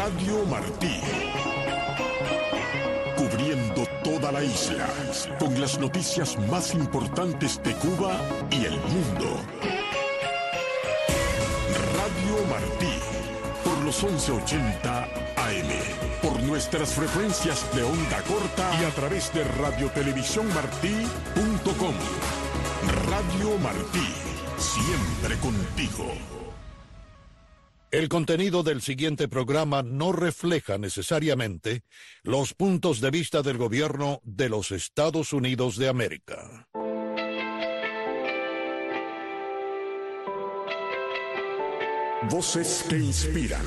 Radio Martí. Cubriendo toda la isla, con las noticias más importantes de Cuba y el mundo. Radio Martí, por los 1180 AM, por nuestras frecuencias de onda corta y a través de radiotelevisiónmartí.com. Radio Martí, siempre contigo. El contenido del siguiente programa no refleja necesariamente los puntos de vista del gobierno de los Estados Unidos de América. Voces que inspiran.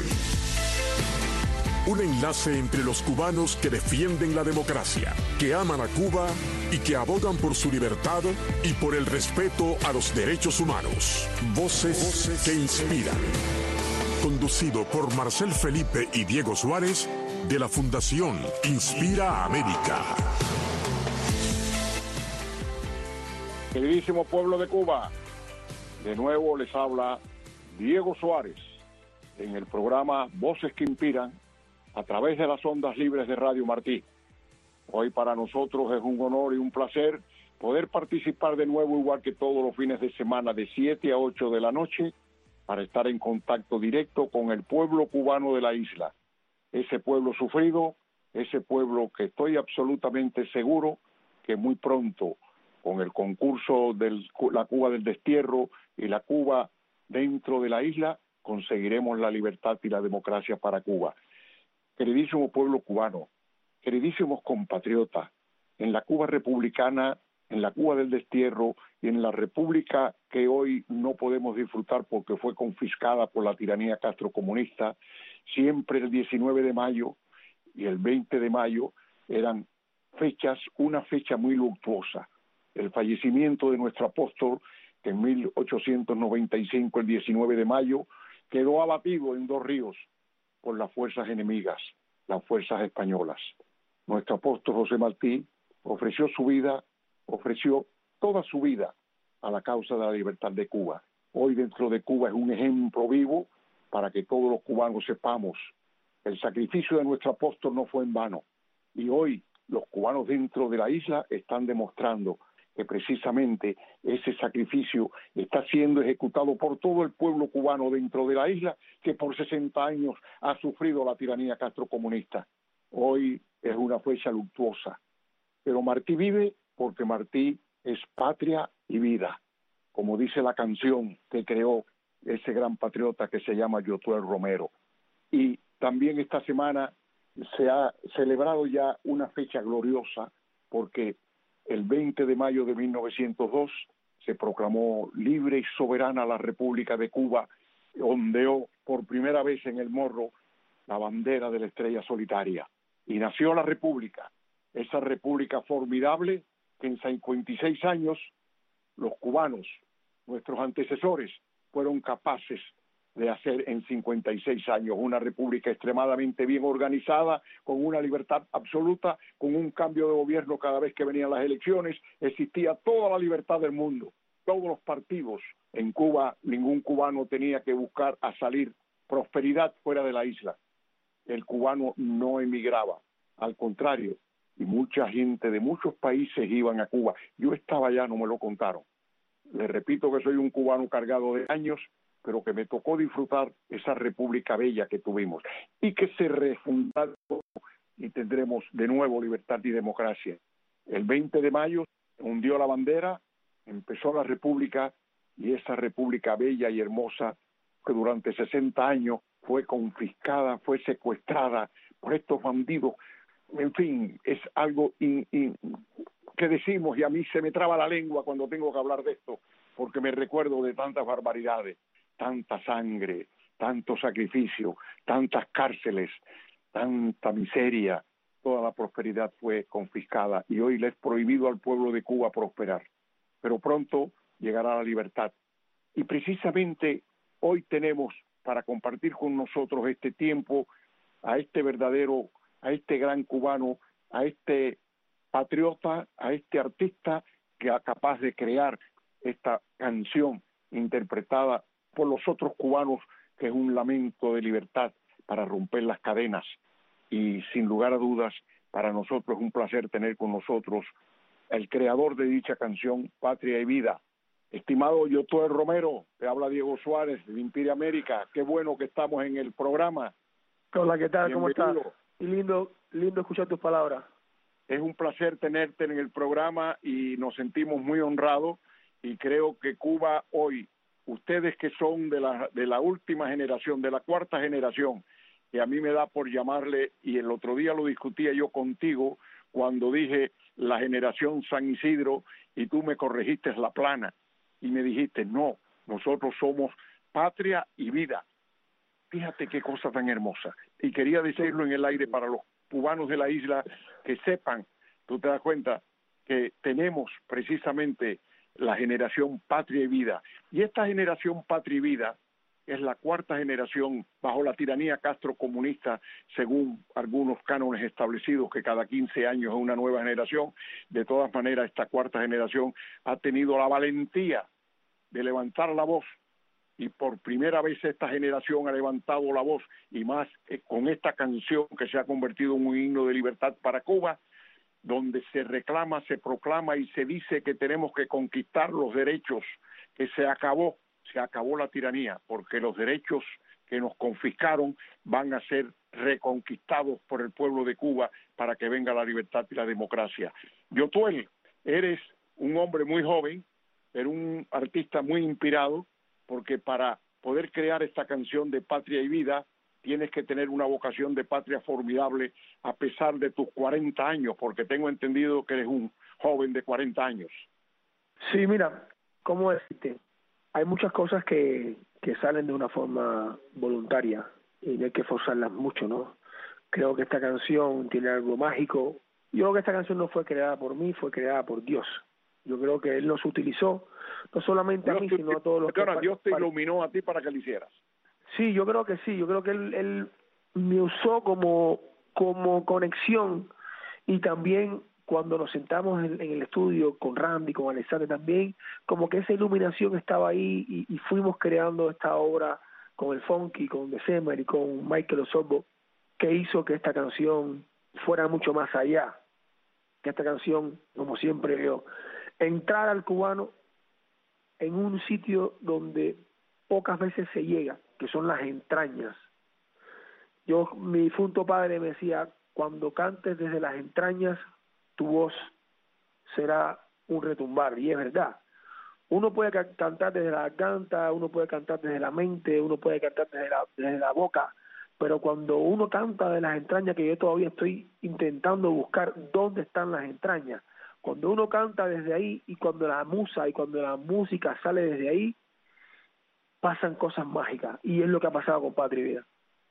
Un enlace entre los cubanos que defienden la democracia, que aman a Cuba y que abogan por su libertad y por el respeto a los derechos humanos. Voces que inspiran. Conducido por Marcel Felipe y Diego Suárez, de la Fundación Inspira América. Queridísimo pueblo de Cuba, de nuevo les habla Diego Suárez en el programa Voces que Inspiran a través de las ondas libres de Radio Martí. Hoy para nosotros es un honor y un placer poder participar de nuevo, igual que todos los fines de semana, de 7 a 8 de la noche, para estar en contacto directo con el pueblo cubano de la isla. Ese pueblo sufrido, ese pueblo que estoy absolutamente seguro que muy pronto, con el concurso de la Cuba del destierro y la Cuba dentro de la isla, conseguiremos la libertad y la democracia para Cuba. Queridísimo pueblo cubano, queridísimos compatriotas, en la Cuba republicana, en la Cuba del destierro y en la república que hoy no podemos disfrutar porque fue confiscada por la tiranía castrocomunista, siempre el 19 de mayo y el 20 de mayo eran fechas, una fecha muy luctuosa. El fallecimiento de nuestro apóstol, que en 1895, el 19 de mayo, quedó abatido en Dos Ríos por las fuerzas enemigas, las fuerzas españolas. Nuestro apóstol José Martí ofreció su vida, ofreció toda su vida a la causa de la libertad de Cuba. Hoy dentro de Cuba es un ejemplo vivo para que todos los cubanos sepamos el sacrificio de nuestro apóstol no fue en vano. Y hoy los cubanos dentro de la isla están demostrando que precisamente ese sacrificio está siendo ejecutado por todo el pueblo cubano dentro de la isla, que por 60 años ha sufrido la tiranía castrocomunista. Hoy es una fecha luctuosa, pero Martí vive porque Martí es patria y vida, como dice la canción que creó ese gran patriota que se llama Yotuel Romero. Y también esta semana se ha celebrado ya una fecha gloriosa porque el 20 de mayo de 1902 se proclamó libre y soberana la República de Cuba, ondeó por primera vez en el morro la bandera de la estrella solitaria y nació la República, esa República formidable que en 56 años los cubanos, nuestros antecesores, fueron capaces de hacer en 56 años una república extremadamente bien organizada, con una libertad absoluta, con un cambio de gobierno cada vez que venían las elecciones, existía toda la libertad del mundo, todos los partidos. En Cuba ningún cubano tenía que buscar a salir prosperidad fuera de la isla. El cubano no emigraba, al contrario, y mucha gente de muchos países iban a Cuba. Yo estaba allá, no me lo contaron. Les repito que soy un cubano cargado de años, pero que me tocó disfrutar esa república bella que tuvimos y que se refundaron y tendremos de nuevo libertad y democracia. El 20 de mayo hundió la bandera, empezó la república y esa república bella y hermosa que durante 60 años fue confiscada, fue secuestrada por estos bandidos. En fin, es algo que decimos y a mí se me traba la lengua cuando tengo que hablar de esto porque me recuerdo de tantas barbaridades. Tanta sangre, tanto sacrificio, tantas cárceles, tanta miseria, toda la prosperidad fue confiscada y hoy le es prohibido al pueblo de Cuba prosperar. Pero pronto llegará la libertad. Y precisamente hoy tenemos para compartir con nosotros este tiempo a este verdadero, a este gran cubano, a este patriota, a este artista que es capaz de crear esta canción interpretada por los otros cubanos, que es un lamento de libertad para romper las cadenas. Y sin lugar a dudas, para nosotros es un placer tener con nosotros el creador de dicha canción, Patria y Vida. Estimado Yotuel Romero, te habla Diego Suárez de Imperia América. Qué bueno que estamos en el programa. Hola, ¿qué tal? Bienvenido. ¿Cómo estás? Y lindo escuchar tus palabras. Es un placer tenerte en el programa y nos sentimos muy honrados, y creo que Cuba hoy, ustedes que son de la última generación, de la cuarta generación, que a mí me da por llamarle, y el otro día lo discutía yo contigo cuando dije la generación San Isidro, y tú me corregiste la plana y me dijiste, no, nosotros somos patria y vida. Fíjate qué cosa tan hermosa. Y quería decirlo en el aire para los cubanos de la isla, que sepan, tú te das cuenta, que tenemos precisamente la generación Patria y Vida. Y esta generación Patria y Vida es la cuarta generación bajo la tiranía castrocomunista, según algunos cánones establecidos, que cada 15 años es una nueva generación. De todas maneras, esta cuarta generación ha tenido la valentía de levantar la voz, y por primera vez esta generación ha levantado la voz, y más con esta canción que se ha convertido en un himno de libertad para Cuba, donde se reclama, se proclama y se dice que tenemos que conquistar los derechos, que se acabó la tiranía, porque los derechos que nos confiscaron van a ser reconquistados por el pueblo de Cuba para que venga la libertad y la democracia. Yotuel, eres un hombre muy joven, pero un artista muy inspirado, porque para poder crear esta canción de Patria y Vida tienes que tener una vocación de patria formidable a pesar de tus 40 años, porque tengo entendido que eres un joven de 40 años. Sí, mira, ¿cómo decirte? Hay muchas cosas que salen de una forma voluntaria y no hay que forzarlas mucho, ¿no? Creo que esta canción tiene algo mágico. Yo creo que esta canción no fue creada por mí, fue creada por Dios. Yo creo que Él nos utilizó, no solamente a mí, sino a todos los que... Dios te iluminó a ti para que lo hicieras. Sí, yo creo que sí. Yo creo que Él me usó como conexión, y también cuando nos sentamos en el estudio con Randy, con Alexander también, como que esa iluminación estaba ahí y fuimos creando esta obra con el Funky, con December y con Michael Osorbo, que hizo que esta canción fuera mucho más allá. Que esta canción, como siempre veo, entrar al cubano en un sitio donde pocas veces se llega, que son las entrañas. Mi difunto padre me decía, cuando cantes desde las entrañas, tu voz será un retumbar, y es verdad. Uno puede cantar desde la garganta, uno puede cantar desde la mente, uno puede cantar desde la boca, pero cuando uno canta de las entrañas, que yo todavía estoy intentando buscar dónde están las entrañas, cuando uno canta desde ahí, y cuando la música sale desde ahí, pasan cosas mágicas, y es lo que ha pasado con Patria y Vida.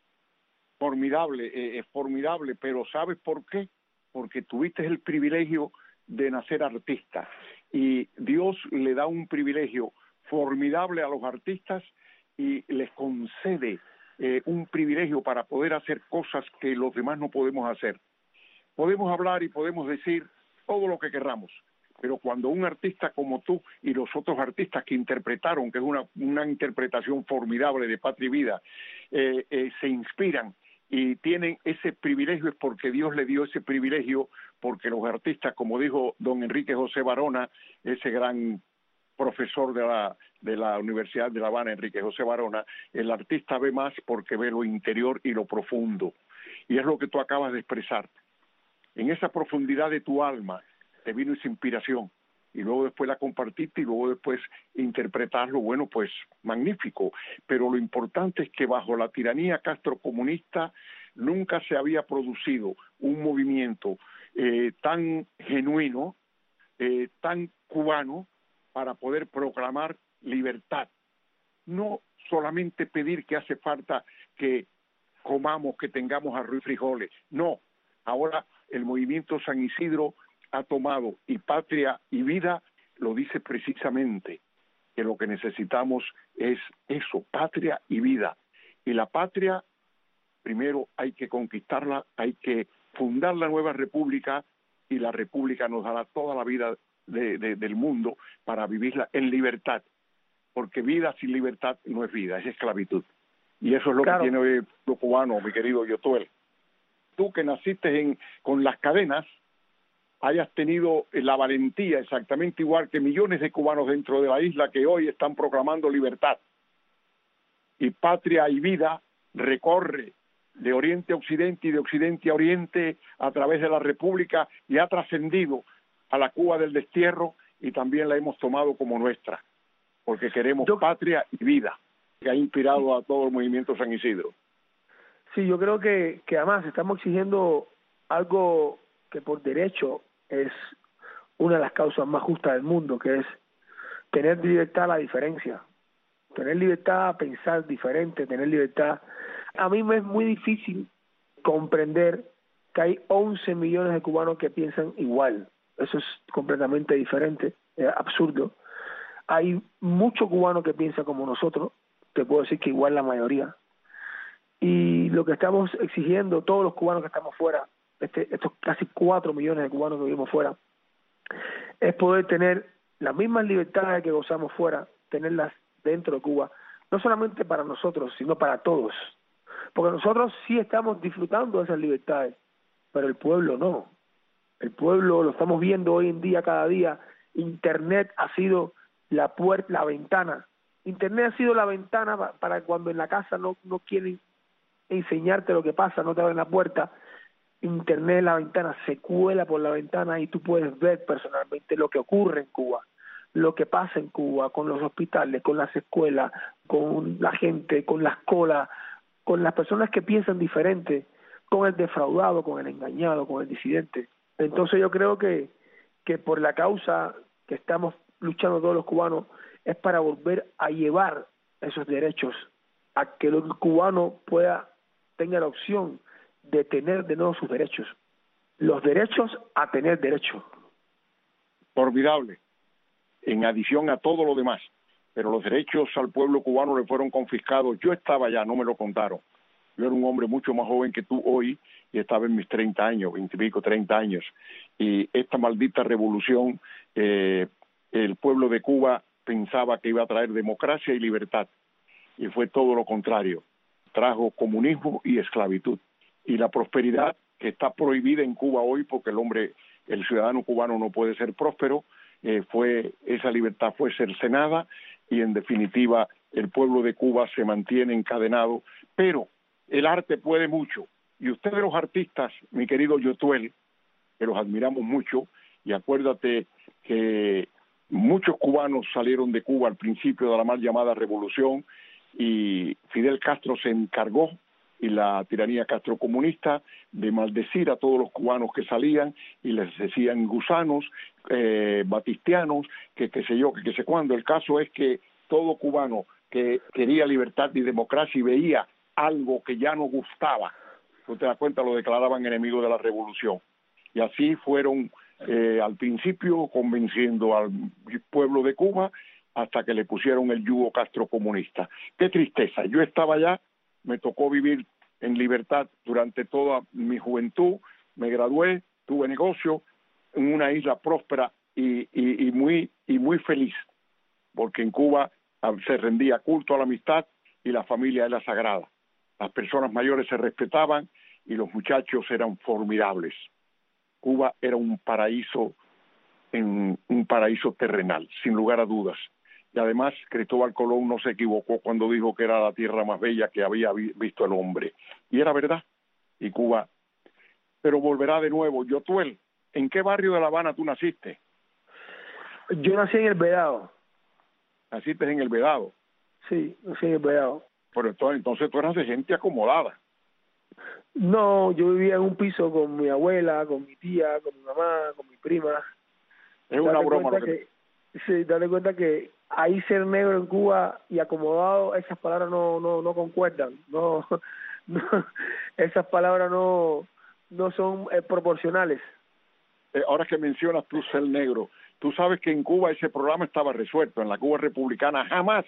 Formidable, es formidable, pero ¿sabes por qué? Porque tuviste el privilegio de nacer artista, y Dios le da un privilegio formidable a los artistas y les concede un privilegio para poder hacer cosas que los demás no podemos hacer. Podemos hablar y podemos decir todo lo que querramos, pero cuando un artista como tú y los otros artistas que interpretaron, que es una interpretación formidable de Patria y Vida, se inspiran y tienen ese privilegio, es porque Dios le dio ese privilegio, porque los artistas, como dijo don Enrique José Barona, ese gran profesor de la Universidad de La Habana, Enrique José Barona, el artista ve más porque ve lo interior y lo profundo, y es lo que tú acabas de expresar. En esa profundidad de tu alma te vino esa inspiración, y luego después la compartiste, y luego después interpretarlo, bueno, pues magnífico. Pero lo importante es que bajo la tiranía castrocomunista nunca se había producido un movimiento tan genuino, tan cubano, para poder proclamar libertad. No solamente pedir que hace falta que comamos, que tengamos arroz y frijoles, no. Ahora el movimiento San Isidro ha tomado, y Patria y Vida lo dice precisamente, que lo que necesitamos es eso, patria y vida. Y la patria, primero hay que conquistarla, hay que fundar la nueva república, y la república nos dará toda la vida del mundo para vivirla en libertad, porque vida sin libertad no es vida, es esclavitud. Y eso es lo Claro. que tiene hoy los cubanos, mi querido Yotuel. Tú que naciste con las cadenas, hayas tenido la valentía, exactamente igual que millones de cubanos dentro de la isla que hoy están proclamando libertad. Y Patria y Vida recorre de oriente a occidente y de occidente a oriente a través de la República y ha trascendido a la Cuba del destierro y también la hemos tomado como nuestra, porque queremos patria y vida, que ha inspirado a todo el movimiento San Isidro. Sí, yo creo que además estamos exigiendo algo que por derecho es una de las causas más justas del mundo, que es tener libertad a la diferencia, tener libertad a pensar diferente, tener libertad. A mí me es muy difícil comprender que hay 11 millones de cubanos que piensan igual. Eso es completamente diferente, es absurdo. Hay muchos cubanos que piensan como nosotros, te puedo decir que igual la mayoría. Y lo que estamos exigiendo, todos los cubanos que estamos fuera, estos casi 4 millones de cubanos que vivimos fuera, es poder tener las mismas libertades que gozamos fuera, tenerlas dentro de Cuba, no solamente para nosotros, sino para todos. Porque nosotros sí estamos disfrutando de esas libertades, pero el pueblo no. El pueblo lo estamos viendo hoy en día, cada día. Internet ha sido la puerta, la ventana. Internet ha sido la ventana para cuando en la casa no quieren enseñarte lo que pasa, no te abren la puerta. Internet es la ventana, se cuela por la ventana y tú puedes ver personalmente lo que ocurre en Cuba, lo que pasa en Cuba, con los hospitales, con las escuelas, con la gente, con las colas, con las personas que piensan diferente, con el defraudado, con el engañado, con el disidente. Entonces yo creo que por la causa que estamos luchando todos los cubanos es para volver a llevar esos derechos, a que el cubano tenga la opción de tener de nuevo sus derechos. Los derechos a tener derechos. Formidable, en adición a todo lo demás. Pero los derechos al pueblo cubano le fueron confiscados. Yo estaba allá, no me lo contaron. Yo era un hombre mucho más joven que tú hoy y estaba en mis 30 años, 20 y pico, 30 años. Y esta maldita revolución, el pueblo de Cuba pensaba que iba a traer democracia y libertad. Y fue todo lo contrario. Trajo comunismo y esclavitud. Y la prosperidad, que está prohibida en Cuba hoy porque el ciudadano cubano no puede ser próspero, esa libertad fue cercenada y en definitiva el pueblo de Cuba se mantiene encadenado, pero el arte puede mucho. Y ustedes los artistas, mi querido Yotuel, que los admiramos mucho, y acuérdate que muchos cubanos salieron de Cuba al principio de la mal llamada revolución y Fidel Castro se encargó, y la tiranía castrocomunista, de maldecir a todos los cubanos que salían y les decían gusanos, batistianos, que sé yo, que sé cuándo. El caso es que todo cubano que quería libertad y democracia y veía algo que ya no gustaba, tú te das cuenta, lo declaraban enemigo de la revolución. Y así fueron al principio convenciendo al pueblo de Cuba hasta que le pusieron el yugo castrocomunista. Qué tristeza. Yo estaba allá, me tocó vivir en libertad durante toda mi juventud, me gradué, tuve negocio en una isla próspera y muy feliz, porque en Cuba se rendía culto a la amistad y la familia era sagrada. Las personas mayores se respetaban y los muchachos eran formidables. Cuba era un paraíso terrenal, sin lugar a dudas. Y además Cristóbal Colón no se equivocó cuando dijo que era la tierra más bella que había visto el hombre. Y era verdad. Y Cuba, pero volverá de nuevo. Yotuel, ¿en qué barrio de La Habana tú naciste? Yo nací en El Vedado. ¿Naciste en El Vedado? Sí, nací en El Vedado. Pero entonces tú eras de gente acomodada. No, yo vivía en un piso con mi abuela, con mi tía, con mi mamá, con mi prima. Es una broma lo que... Sí, date cuenta que ahí ser negro en Cuba y acomodado, esas palabras no concuerdan. No, esas palabras no son proporcionales. Ahora que mencionas tú ser negro, tú sabes que en Cuba ese programa estaba resuelto. En la Cuba republicana jamás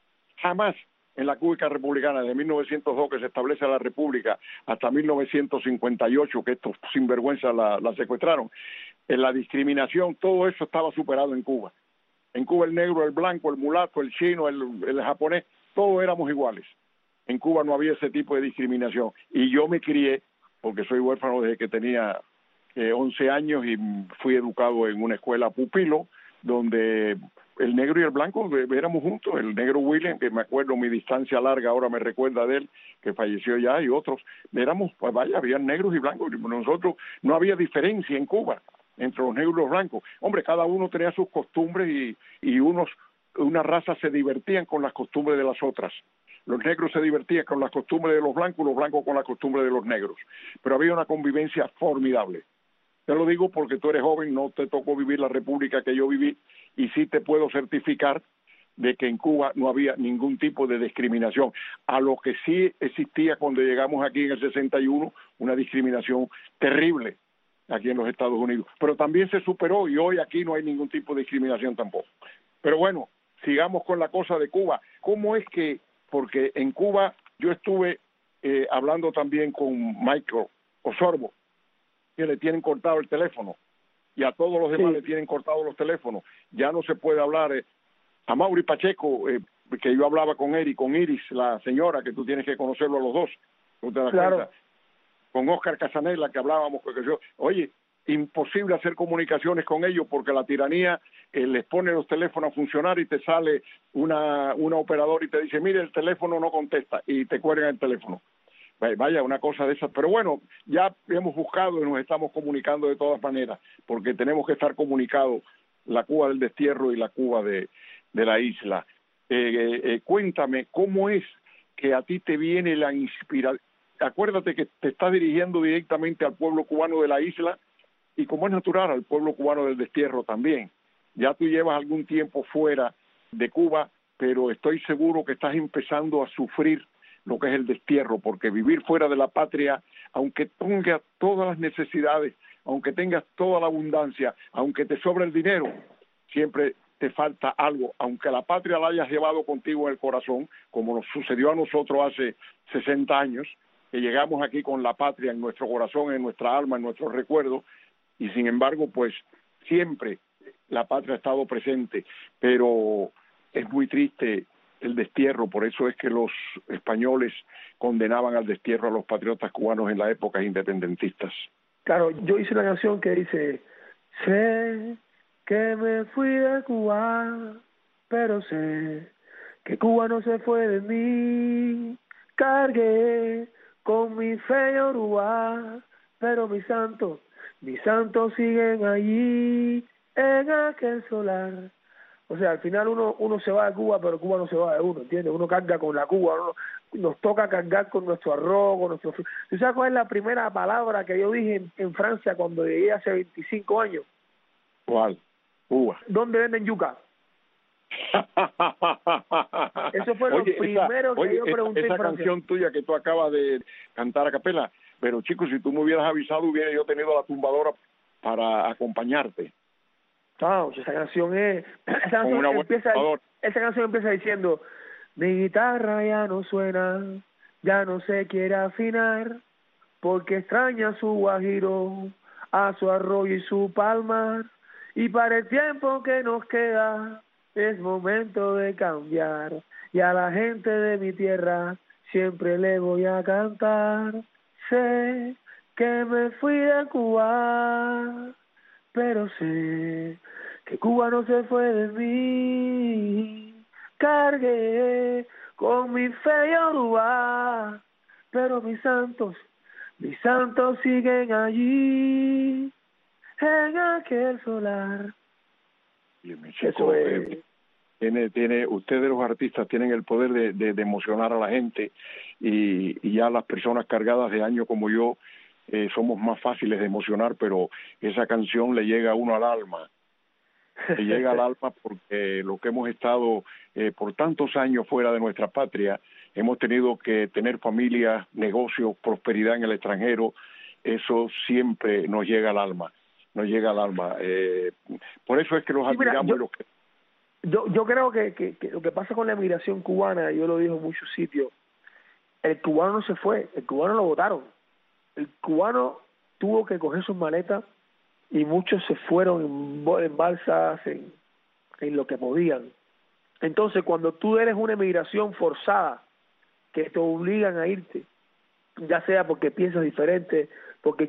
en la Cuba republicana de 1902 que se establece la república hasta 1958 que estos sinvergüenzas la secuestraron, en la discriminación, todo eso estaba superado en Cuba. En Cuba el negro, el blanco, el mulato, el chino, el japonés, todos éramos iguales. En Cuba no había ese tipo de discriminación. Y yo me crié, porque soy huérfano desde que tenía 11 años y fui educado en una escuela pupilo, donde el negro y el blanco éramos juntos. El negro William, que me acuerdo mi distancia larga, ahora me recuerda de él, que falleció ya, y otros, éramos, pues vaya, había negros y blancos. Nosotros no había diferencia en Cuba entre los negros y los blancos. Hombre, cada uno tenía sus costumbres y unas razas se divertían con las costumbres de las otras. Los negros se divertían con las costumbres de los blancos con las costumbres de los negros. Pero había una convivencia formidable. Te lo digo porque tú eres joven, no te tocó vivir la república que yo viví, y sí te puedo certificar de que en Cuba no había ningún tipo de discriminación. A lo que sí existía cuando llegamos aquí en el 61, una discriminación terrible aquí en los Estados Unidos. Pero también se superó y hoy aquí no hay ningún tipo de discriminación tampoco. Pero bueno, sigamos con la cosa de Cuba. ¿Cómo es que, porque en Cuba yo estuve hablando también con Michael Osorbo, que le tienen cortado el teléfono, y a todos los demás le tienen cortado los teléfonos, ya no se puede hablar. A Mauri Pacheco, que yo hablaba con él, y con Iris, la señora, que tú tienes que conocerlo a los dos, ¿tú te das cuenta? Con Oscar Casanella, que hablábamos, porque yo, oye, imposible hacer comunicaciones con ellos porque la tiranía les pone los teléfonos a funcionar y te sale una operadora y te dice, mire, el teléfono no contesta, y te cuelgan el teléfono. Vaya, una cosa de esas. Pero bueno, ya hemos buscado y nos estamos comunicando de todas maneras, porque tenemos que estar comunicados, la Cuba del destierro y la Cuba de la isla. Cuéntame, ¿cómo es que a ti te viene la inspiración? Acuérdate que te estás dirigiendo directamente al pueblo cubano de la isla, y como es natural, al pueblo cubano del destierro también. Ya tú llevas algún tiempo fuera de Cuba, pero estoy seguro que estás empezando a sufrir lo que es el destierro, porque vivir fuera de la patria, aunque tengas todas las necesidades, aunque tengas toda la abundancia, aunque te sobre el dinero, siempre te falta algo, aunque la patria la hayas llevado contigo en el corazón, como nos sucedió a nosotros hace 60 años, que llegamos aquí con la patria en nuestro corazón, en nuestra alma, en nuestros recuerdos, y sin embargo, pues siempre la patria ha estado presente, pero es muy triste el destierro. Por eso es que los españoles condenaban al destierro a los patriotas cubanos en las épocas independentistas. Claro, yo hice una canción que dice, sé que me fui de Cuba, pero sé que Cuba no se fue de mí, cargué con mi fe y Urubá, pero mis santos siguen allí en aquel solar. O sea, al final uno se va de Cuba, pero Cuba no se va de uno, ¿entiendes? Uno carga con la Cuba, nos toca cargar con nuestro arroz, con nuestro... ¿Tú sabes cuál es la primera palabra que yo dije en Francia cuando llegué hace 25 años? ¿Cuál? Cuba. ¿Dónde venden yuca? Eso fue lo primero que yo pregunté en Francia. Esa canción tuya que tú acabas de cantar a capela, pero chicos, si tú me hubieras avisado, hubiera yo tenido la tumbadora para acompañarte. No, esa canción empieza diciendo, mi guitarra ya no suena, ya no se quiere afinar, porque extraña su guajiro, a su arroyo y su palmar, y para el tiempo que nos queda, es momento de cambiar, y a la gente de mi tierra siempre le voy a cantar. Sé que me fui de Cuba, pero sé que Cuba no se fue de mí, cargué con mi fe y Urubá, pero mis santos siguen allí en aquel solar. Eso es. Ustedes los artistas tienen el poder de emocionar a la gente, y ya las personas cargadas de años como yo somos más fáciles de emocionar, pero esa canción le llega a uno al alma. Le llega al alma porque lo que hemos estado por tantos años fuera de nuestra patria, hemos tenido que tener familia, negocios, prosperidad en el extranjero. Eso siempre nos llega al alma, por eso es que los admiramos. Yo creo que lo que pasa con la emigración cubana, yo lo digo en muchos sitios, el cubano no se fue, el cubano lo votaron. El cubano tuvo que coger sus maletas, y muchos se fueron en balsas, en lo que podían. Entonces, cuando tú eres una emigración forzada, que te obligan a irte, ya sea porque piensas diferente, porque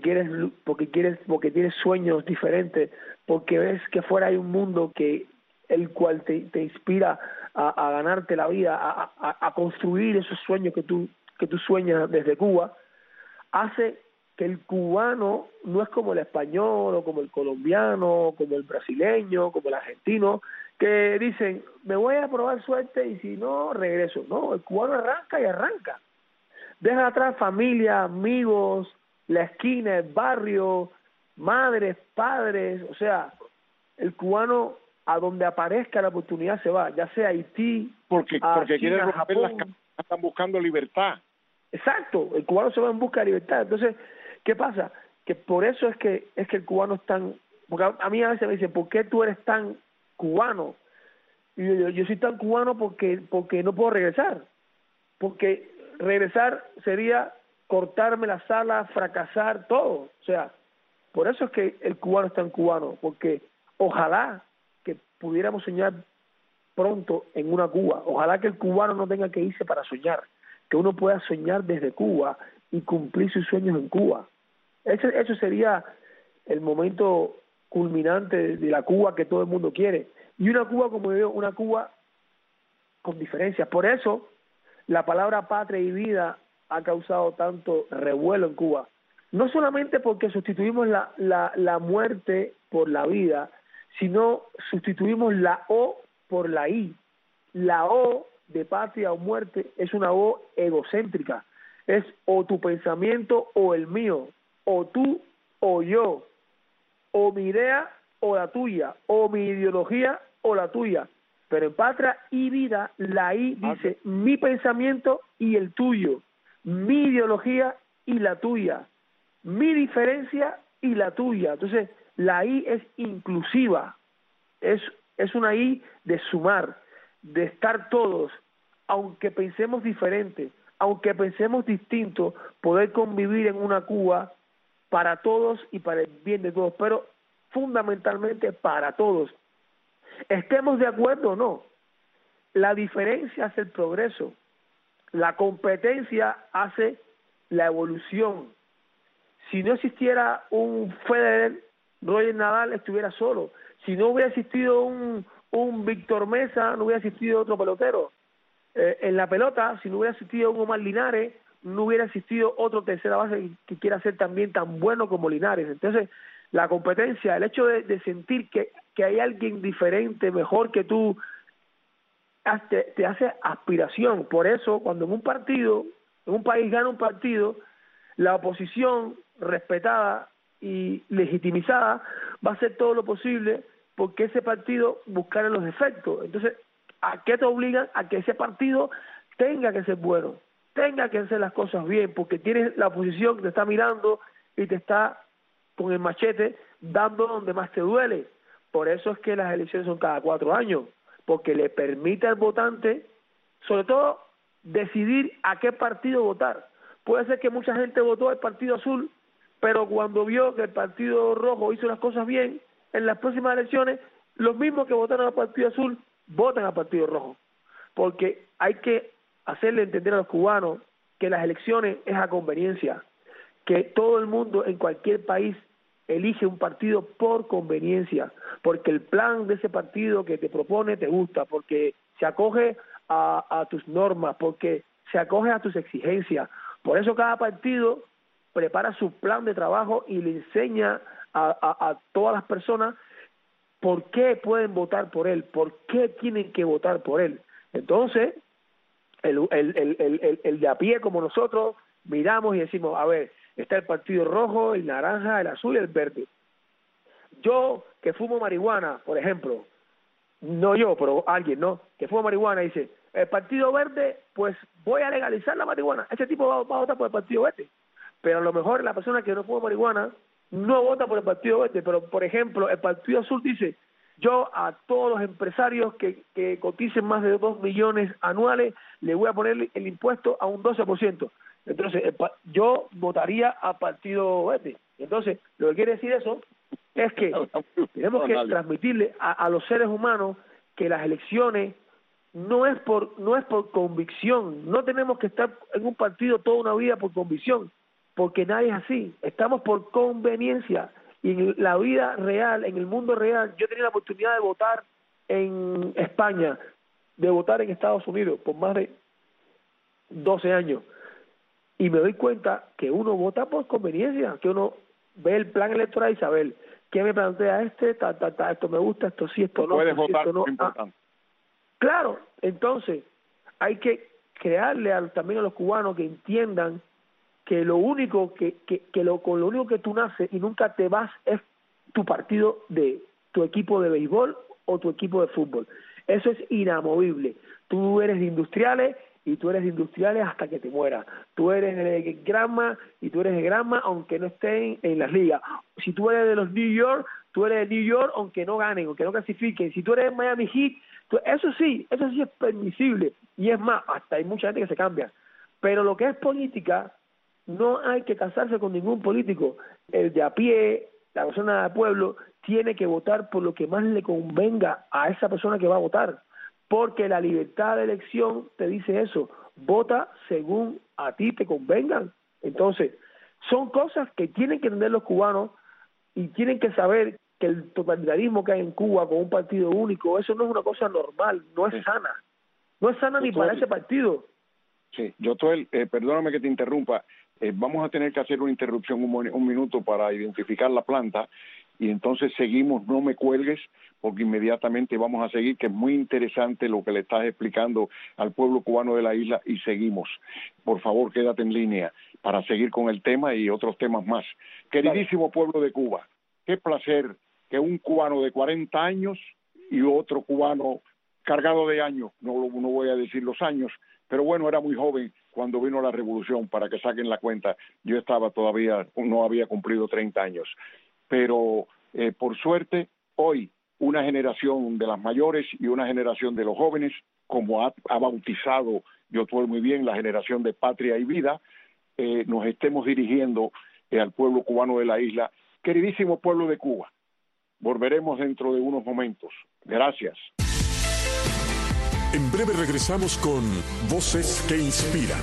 tienes sueños diferentes, porque ves que fuera hay un mundo el cual te inspira a ganarte la vida, a construir esos sueños que tú sueñas desde Cuba, hace que el cubano no es como el español o como el colombiano, como el brasileño, como el argentino, que dicen, me voy a probar suerte y si no, regreso. No, el cubano arranca y arranca. Deja atrás familia, amigos, la esquina, el barrio, madres, padres, o sea, el cubano a donde aparezca la oportunidad se va, ya sea Haití, porque China, quiere romper Japón. las cadenas, están buscando libertad. Exacto, el cubano se va en busca de libertad. Entonces, ¿qué pasa? Que por eso es que el cubano es tan... Porque a mí a veces me dicen, ¿por qué tú eres tan cubano? Y yo soy tan cubano porque no puedo regresar. Porque regresar sería cortarme las alas, fracasar, todo. O sea, por eso es que el cubano es tan cubano, porque ojalá que pudiéramos soñar pronto en una Cuba. Ojalá que el cubano no tenga que irse para soñar, que uno pueda soñar desde Cuba y cumplir sus sueños en Cuba. Eso sería el momento culminante de la Cuba que todo el mundo quiere. Y una Cuba, como digo, una Cuba con diferencias. Por eso, la palabra patria y vida ha causado tanto revuelo en Cuba. No solamente porque sustituimos la muerte por la vida, sino sustituimos la O por la I. La O de patria o muerte es una O egocéntrica. Es o tu pensamiento o el mío, o tú o yo, o mi idea o la tuya, o mi ideología o la tuya. Pero en patria y vida, la I dice mi pensamiento y el tuyo, mi ideología y la tuya, mi diferencia y la tuya. Entonces, la I es inclusiva, es una I de sumar, de estar todos, aunque pensemos diferente, aunque pensemos distinto, poder convivir en una Cuba para todos y para el bien de todos, pero fundamentalmente para todos. Estemos de acuerdo o no, la diferencia hace el progreso, la competencia hace la evolución. Si no existiera un Federer, Roger Nadal estuviera solo. Si no hubiera existido un Víctor Mesa, no hubiera existido otro pelotero. En la pelota, si no hubiera existido un Omar Linares, no hubiera existido otro tercera base que quiera ser también tan bueno como Linares. Entonces, la competencia, el hecho de sentir que hay alguien diferente, mejor que tú, te hace aspiración. Por eso, cuando en un país gana un partido, la oposición respetada y legitimizada va a hacer todo lo posible porque ese partido buscara los defectos. Entonces, ¿a qué te obligan? A que ese partido tenga que ser bueno, tenga que hacer las cosas bien, porque tienes la oposición que te está mirando y te está con el machete dando donde más te duele. Por eso es que las elecciones son cada 4 años, porque le permite al votante, sobre todo, decidir a qué partido votar. Puede ser que mucha gente votó al Partido Azul, pero cuando vio que el Partido Rojo hizo las cosas bien, en las próximas elecciones, los mismos que votaron al Partido Azul votan al Partido Rojo. Porque hay que hacerle entender a los cubanos que las elecciones es a conveniencia, que todo el mundo en cualquier país elige un partido por conveniencia, porque el plan de ese partido que te propone te gusta, porque se acoge a tus normas, porque se acoge a tus exigencias. Por eso cada partido prepara su plan de trabajo y le enseña a todas las personas por qué pueden votar por él, por qué tienen que votar por él. Entonces, el de a pie como nosotros miramos y decimos, a ver, está el partido rojo, el naranja, el azul y el verde. Yo que fumo marihuana, por ejemplo, no yo, pero alguien, ¿no? Que fuma marihuana dice, el partido verde, pues voy a legalizar la marihuana. Ese tipo va a votar por el partido verde. Pero a lo mejor la persona que no fuma marihuana no vota por el partido verde. Pero, por ejemplo, el partido azul dice, yo a todos los empresarios que coticen más de 2 millones anuales, le voy a poner el impuesto a un 12%. Entonces, yo votaría a partido verde. Entonces, lo que quiere decir eso es que tenemos que transmitirle a los seres humanos que las elecciones no es por convicción. No tenemos que estar en un partido toda una vida por convicción, porque nadie es así. Estamos por conveniencia. Y en la vida real, en el mundo real, yo tenía la oportunidad de votar en España, de votar en Estados Unidos por más de 12 años. Y me doy cuenta que uno vota por conveniencia, que uno ve el plan electoral y saber qué me plantea esto me gusta, esto sí, esto no. Puedes esto sí, votar, esto no. es importante. Claro, entonces hay que crearle también a los cubanos que entiendan que lo único con lo único que tú naces y nunca te vas es tu partido de tu equipo de béisbol o tu equipo de fútbol. Eso es inamovible. Tú eres de Industriales y tú eres de Industriales hasta que te mueras. Tú eres de Granma y tú eres de Granma aunque no estén en las ligas. Si tú eres de los New York, tú eres de New York aunque no ganen, aunque no clasifiquen. Si tú eres de Miami Heat, eso sí es permisible. Y es más, hasta hay mucha gente que se cambia. Pero lo que es política, no hay que casarse con ningún político. El de a pie, la persona del pueblo, tiene que votar por lo que más le convenga a esa persona que va a votar. Porque la libertad de elección te dice eso. Vota según a ti te convengan. Entonces, son cosas que tienen que entender los cubanos y tienen que saber que el totalitarismo que hay en Cuba con un partido único, eso no es una cosa normal, no es sana. No es sana ni para ese partido. Sí, Yotuel, perdóname que te interrumpa. Vamos a tener que hacer una interrupción un minuto para identificar la planta y entonces seguimos, no me cuelgues porque inmediatamente vamos a seguir, que es muy interesante lo que le estás explicando al pueblo cubano de la isla y seguimos. Por favor, quédate en línea para seguir con el tema y otros temas más. Queridísimo pueblo de Cuba, qué placer que un cubano de 40 años y otro cubano cargado de años, no voy a decir los años, pero bueno, era muy joven cuando vino la revolución, para que saquen la cuenta, yo estaba todavía, no había cumplido 30 años, pero por suerte, hoy una generación de las mayores y una generación de los jóvenes, como ha bautizado Yotuel muy bien, la generación de Patria y Vida, nos estemos dirigiendo al pueblo cubano de la isla. Queridísimo pueblo de Cuba, volveremos dentro de unos momentos. Gracias. En breve regresamos con Voces que Inspiran.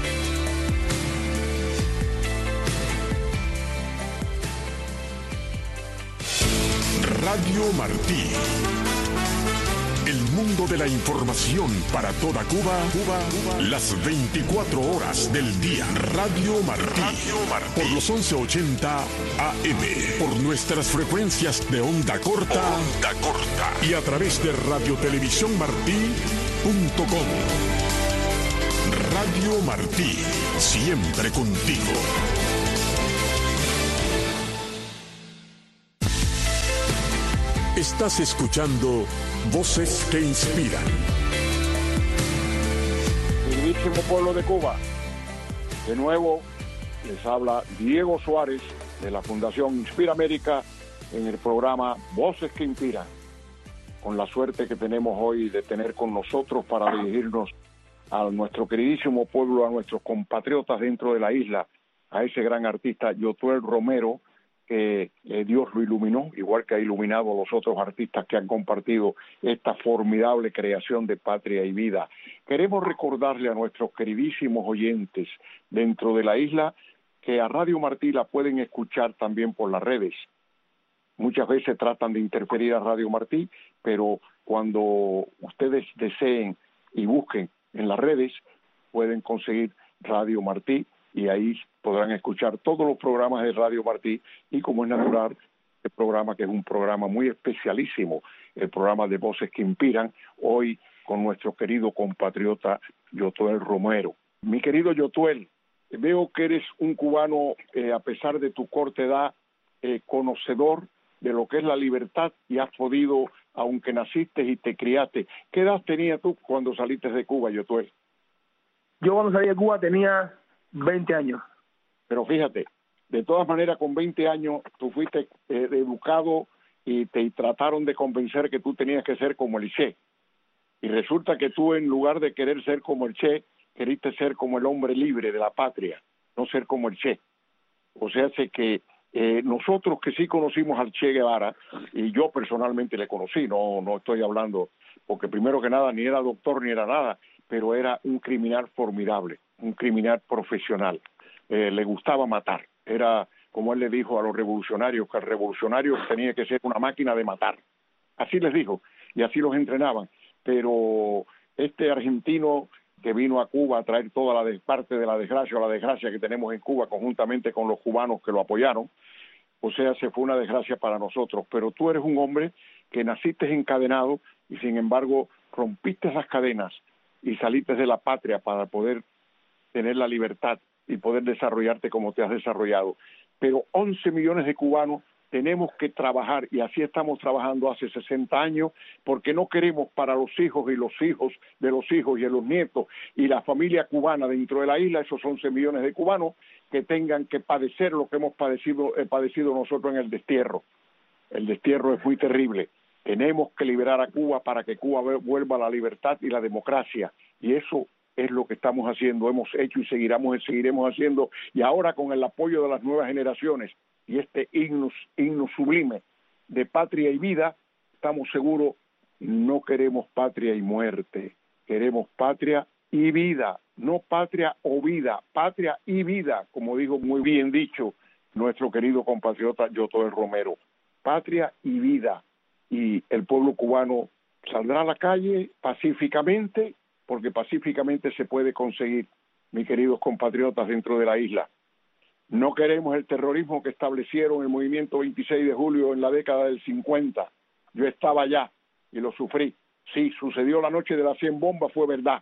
Radio Martí. El mundo de la información para toda Cuba, las 24 horas del día. Radio Martí. Por los 1180 AM. Por nuestras frecuencias de onda corta. Y a través de radiotelevisiónmartí.com. Radio Martí. Siempre contigo. Estás escuchando Voces que Inspiran. Queridísimo pueblo de Cuba, de nuevo les habla Diego Suárez de la Fundación Inspira América en el programa Voces que Inspiran, con la suerte que tenemos hoy de tener con nosotros para dirigirnos a nuestro queridísimo pueblo, a nuestros compatriotas dentro de la isla, a ese gran artista Yotuel Romero, que Dios lo iluminó, igual que ha iluminado a los otros artistas que han compartido esta formidable creación de Patria y Vida. Queremos recordarle a nuestros queridísimos oyentes dentro de la isla que a Radio Martí la pueden escuchar también por las redes. Muchas veces tratan de interferir a Radio Martí, pero cuando ustedes deseen y busquen en las redes, pueden conseguir Radio Martí y ahí podrán escuchar todos los programas de Radio Martí y, como es natural, el programa que es un programa muy especialísimo, el programa de Voces que Inspiran, hoy con nuestro querido compatriota Yotuel Romero. Mi querido Yotuel, veo que eres un cubano, a pesar de tu corta edad, conocedor de lo que es la libertad y has podido, aunque naciste y te criaste. ¿Qué edad tenías tú cuando saliste de Cuba, Yotuel? Yo cuando salí de Cuba tenía 20 años. Pero fíjate, de todas maneras, con 20 años tú fuiste educado y te trataron de convencer que tú tenías que ser como el Che. Y resulta que tú, en lugar de querer ser como el Che, queriste ser como el hombre libre de la patria, no ser como el Che. O sea, sé que Nosotros que sí conocimos al Che Guevara, y yo personalmente le conocí, no estoy hablando, porque primero que nada ni era doctor ni era nada, pero era un criminal formidable, un criminal profesional. Le gustaba matar, era como él le dijo a los revolucionarios, que el revolucionario tenía que ser una máquina de matar. Así les dijo, y así los entrenaban. Pero este argentino que vino a Cuba a traer toda la parte de la desgracia que tenemos en Cuba, conjuntamente con los cubanos que lo apoyaron, o sea, se fue una desgracia para nosotros. Pero tú eres un hombre que naciste encadenado y sin embargo rompiste esas cadenas y saliste de la patria para poder tener la libertad y poder desarrollarte como te has desarrollado. Pero 11 millones de cubanos tenemos que trabajar, y así estamos trabajando hace 60 años, porque no queremos para los hijos y los hijos de los hijos y de los nietos y la familia cubana dentro de la isla, esos 11 millones de cubanos, que tengan que padecer lo que hemos padecido nosotros en el destierro. El destierro es muy terrible. Tenemos que liberar a Cuba para que Cuba vuelva a la libertad y la democracia, y eso es lo que estamos haciendo, hemos hecho y seguiremos haciendo, y ahora con el apoyo de las nuevas generaciones y este himno sublime de patria y vida, estamos seguros, no queremos patria y muerte, queremos patria y vida, no patria o vida, patria y vida, como dijo muy bien dicho nuestro querido compatriota Yoto Romero, patria y vida, y el pueblo cubano saldrá a la calle pacíficamente, porque pacíficamente se puede conseguir, mis queridos compatriotas, dentro de la isla. No queremos el terrorismo que establecieron el movimiento 26 de julio en la década del 50. Yo estaba allá y lo sufrí. Sí, sucedió la noche de las 100 bombas, fue verdad.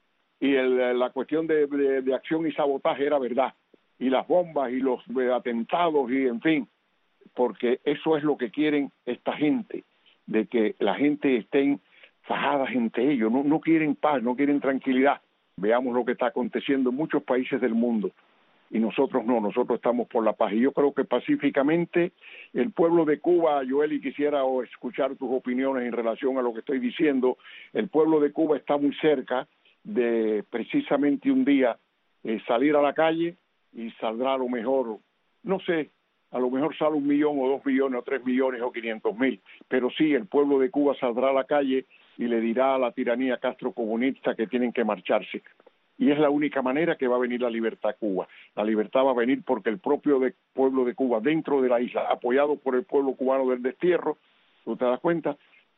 Y la cuestión de acción y sabotaje era verdad. Y las bombas y los atentados y en fin, porque eso es lo que quieren esta gente, de que la gente estén fajadas entre ellos, no quieren paz, no quieren tranquilidad. Veamos lo que está aconteciendo en muchos países del mundo. Y nosotros no, nosotros estamos por la paz. Y yo creo que pacíficamente el pueblo de Cuba, Joel, y quisiera escuchar tus opiniones en relación a lo que estoy diciendo, el pueblo de Cuba está muy cerca de precisamente un día salir a la calle y saldrá a lo mejor, no sé, a lo mejor sale 1 millón o 2 millones o 3 millones o 500,000, pero sí, el pueblo de Cuba saldrá a la calle y le dirá a la tiranía castrocomunista que tienen que marcharse. Y es la única manera que va a venir la libertad a Cuba. La libertad va a venir porque el propio pueblo de Cuba, dentro de la isla, apoyado por el pueblo cubano del destierro, ¿tú te das cuenta?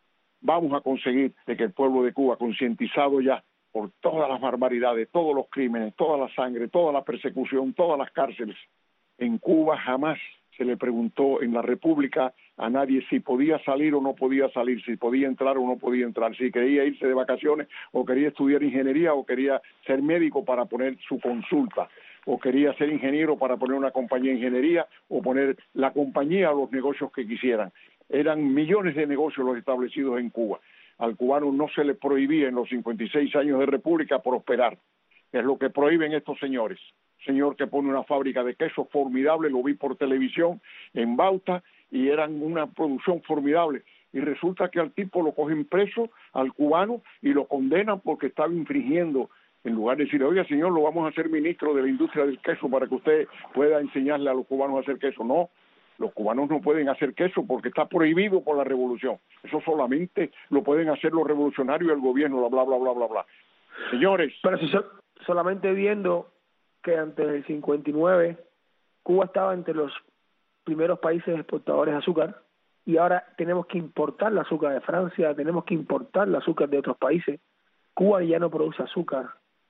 Vamos a conseguir de que el pueblo de Cuba, concientizado ya por todas las barbaridades, todos los crímenes, toda la sangre, toda la persecución, todas las cárceles, en Cuba jamás se le preguntó en la República a nadie si podía salir o no podía salir, si podía entrar o no podía entrar, si quería irse de vacaciones o quería estudiar ingeniería o quería ser médico para poner su consulta o quería ser ingeniero para poner una compañía de ingeniería o poner la compañía a los negocios que quisieran. Eran millones de negocios los establecidos en Cuba. Al cubano no se le prohibía en los 56 años de República prosperar, que es lo que prohíben estos señores. Señor que pone una fábrica de queso formidable, lo vi por televisión en Bauta y eran una producción formidable, y resulta que al tipo lo cogen preso, al cubano, y lo condenan porque estaba infringiendo, en lugar de decirle, oiga señor, lo vamos a hacer ministro de la industria del queso para que usted pueda enseñarle a los cubanos a hacer queso. No, los cubanos no pueden hacer queso porque está prohibido por la revolución. Eso solamente lo pueden hacer los revolucionarios y el gobierno, bla, bla, bla, bla, bla. Señores. Pero si solamente viendo que antes del 59 Cuba estaba entre los primeros países exportadores de azúcar, y ahora tenemos que importar el azúcar de Francia, tenemos que importar el azúcar de otros países. Cuba ya no produce azúcar,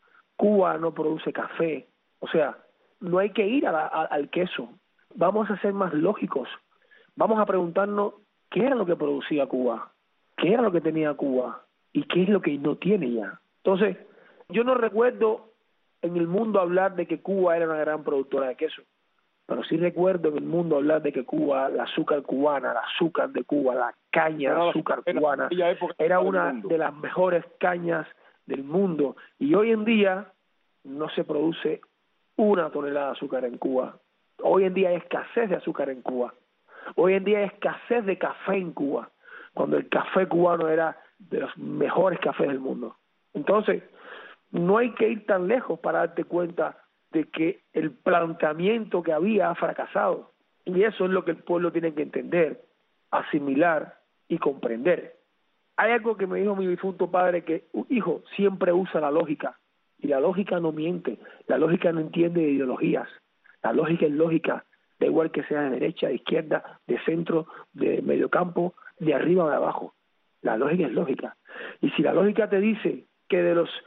Cuba no produce café, o sea, no hay que ir al queso. Vamos a ser más lógicos, vamos a preguntarnos qué era lo que producía Cuba, qué era lo que tenía Cuba y qué es lo que no tiene ya. Entonces, yo no recuerdo en el mundo hablar de que Cuba era una gran productora de queso, pero sí recuerdo en el mundo hablar de que Cuba, la azúcar cubana, el azúcar de Cuba, la caña de azúcar cubana, era una de las mejores cañas del mundo, y hoy en día no se produce 1 tonelada de azúcar en Cuba. Hoy en día hay escasez de azúcar en Cuba, hoy en día hay escasez de café en Cuba, cuando el café cubano era de los mejores cafés del mundo. Entonces, no hay que ir tan lejos para darte cuenta de que el planteamiento que había ha fracasado. Y eso es lo que el pueblo tiene que entender, asimilar y comprender. Hay algo que me dijo mi difunto padre, que hijo siempre usa la lógica, y la lógica no miente, la lógica no entiende de ideologías, la lógica es lógica, da igual que sea de derecha, de izquierda, de centro, de mediocampo, de arriba o de abajo, la lógica es lógica. Y si la lógica te dice que de los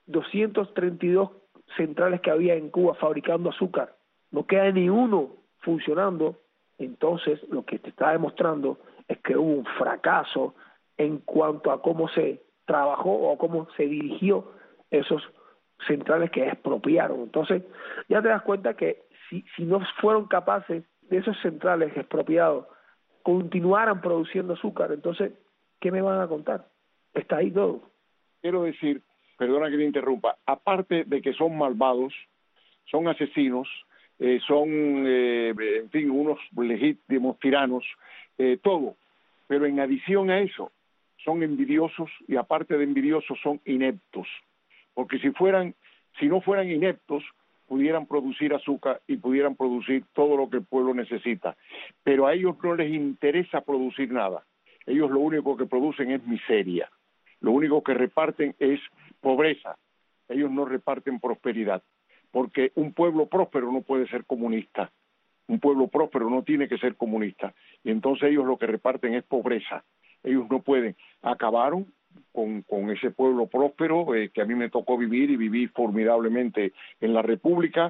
232 centrales que había en Cuba fabricando azúcar, no queda ni uno funcionando, entonces lo que te está demostrando es que hubo un fracaso en cuanto a cómo se trabajó o cómo se dirigió esos centrales que expropiaron. Entonces ya te das cuenta que si no fueron capaces de esos centrales expropiados continuaran produciendo azúcar, entonces ¿qué me van a contar? Está ahí todo. Quiero decir, perdona que te interrumpa, aparte de que son malvados, son asesinos, son, en fin, unos legítimos tiranos, todo, pero en adición a eso, son envidiosos y aparte de envidiosos son ineptos, porque si no fueran ineptos, pudieran producir azúcar y pudieran producir todo lo que el pueblo necesita, pero a ellos no les interesa producir nada, ellos lo único que producen es miseria, lo único que reparten es pobreza, ellos no reparten prosperidad, porque un pueblo próspero no puede ser comunista, un pueblo próspero no tiene que ser comunista, y entonces ellos lo que reparten es pobreza, ellos no pueden. Acabaron con ese pueblo próspero que a mí me tocó vivir y viví formidablemente en la República,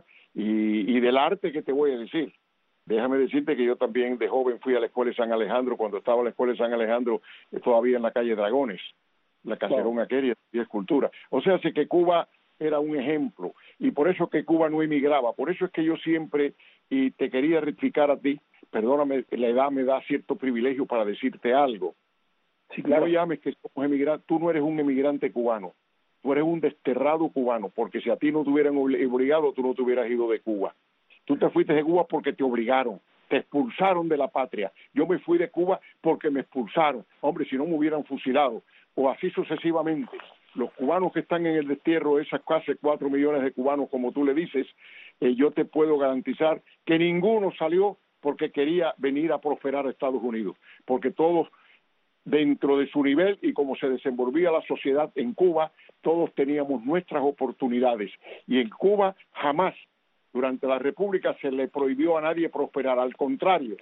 y del arte que te voy a decir. Déjame decirte que yo también de joven fui a la Escuela de San Alejandro, cuando estaba en la Escuela de San Alejandro todavía en la calle Dragones, la caserón aquella y escultura. O sea, sí que Cuba era un ejemplo, y por eso que Cuba no emigraba, por eso es que yo siempre, y te quería rectificar a ti, perdóname, la edad me da cierto privilegio para decirte algo. Sí, claro. No llames que somos emigrantes, tú no eres un emigrante cubano, tú eres un desterrado cubano, porque si a ti no te hubieran obligado, tú no te hubieras ido de Cuba. Tú te fuiste de Cuba porque te obligaron, te expulsaron de la patria. Yo me fui de Cuba porque me expulsaron. Hombre, si no me hubieran fusilado, o así sucesivamente. Los cubanos que están en el destierro, esas casi 4 millones de cubanos, como tú le dices, yo te puedo garantizar que ninguno salió porque quería venir a prosperar a Estados Unidos, porque todos, dentro de su nivel y como se desenvolvía la sociedad en Cuba, todos teníamos nuestras oportunidades. Y en Cuba jamás, durante la República, se le prohibió a nadie prosperar. Al contrario,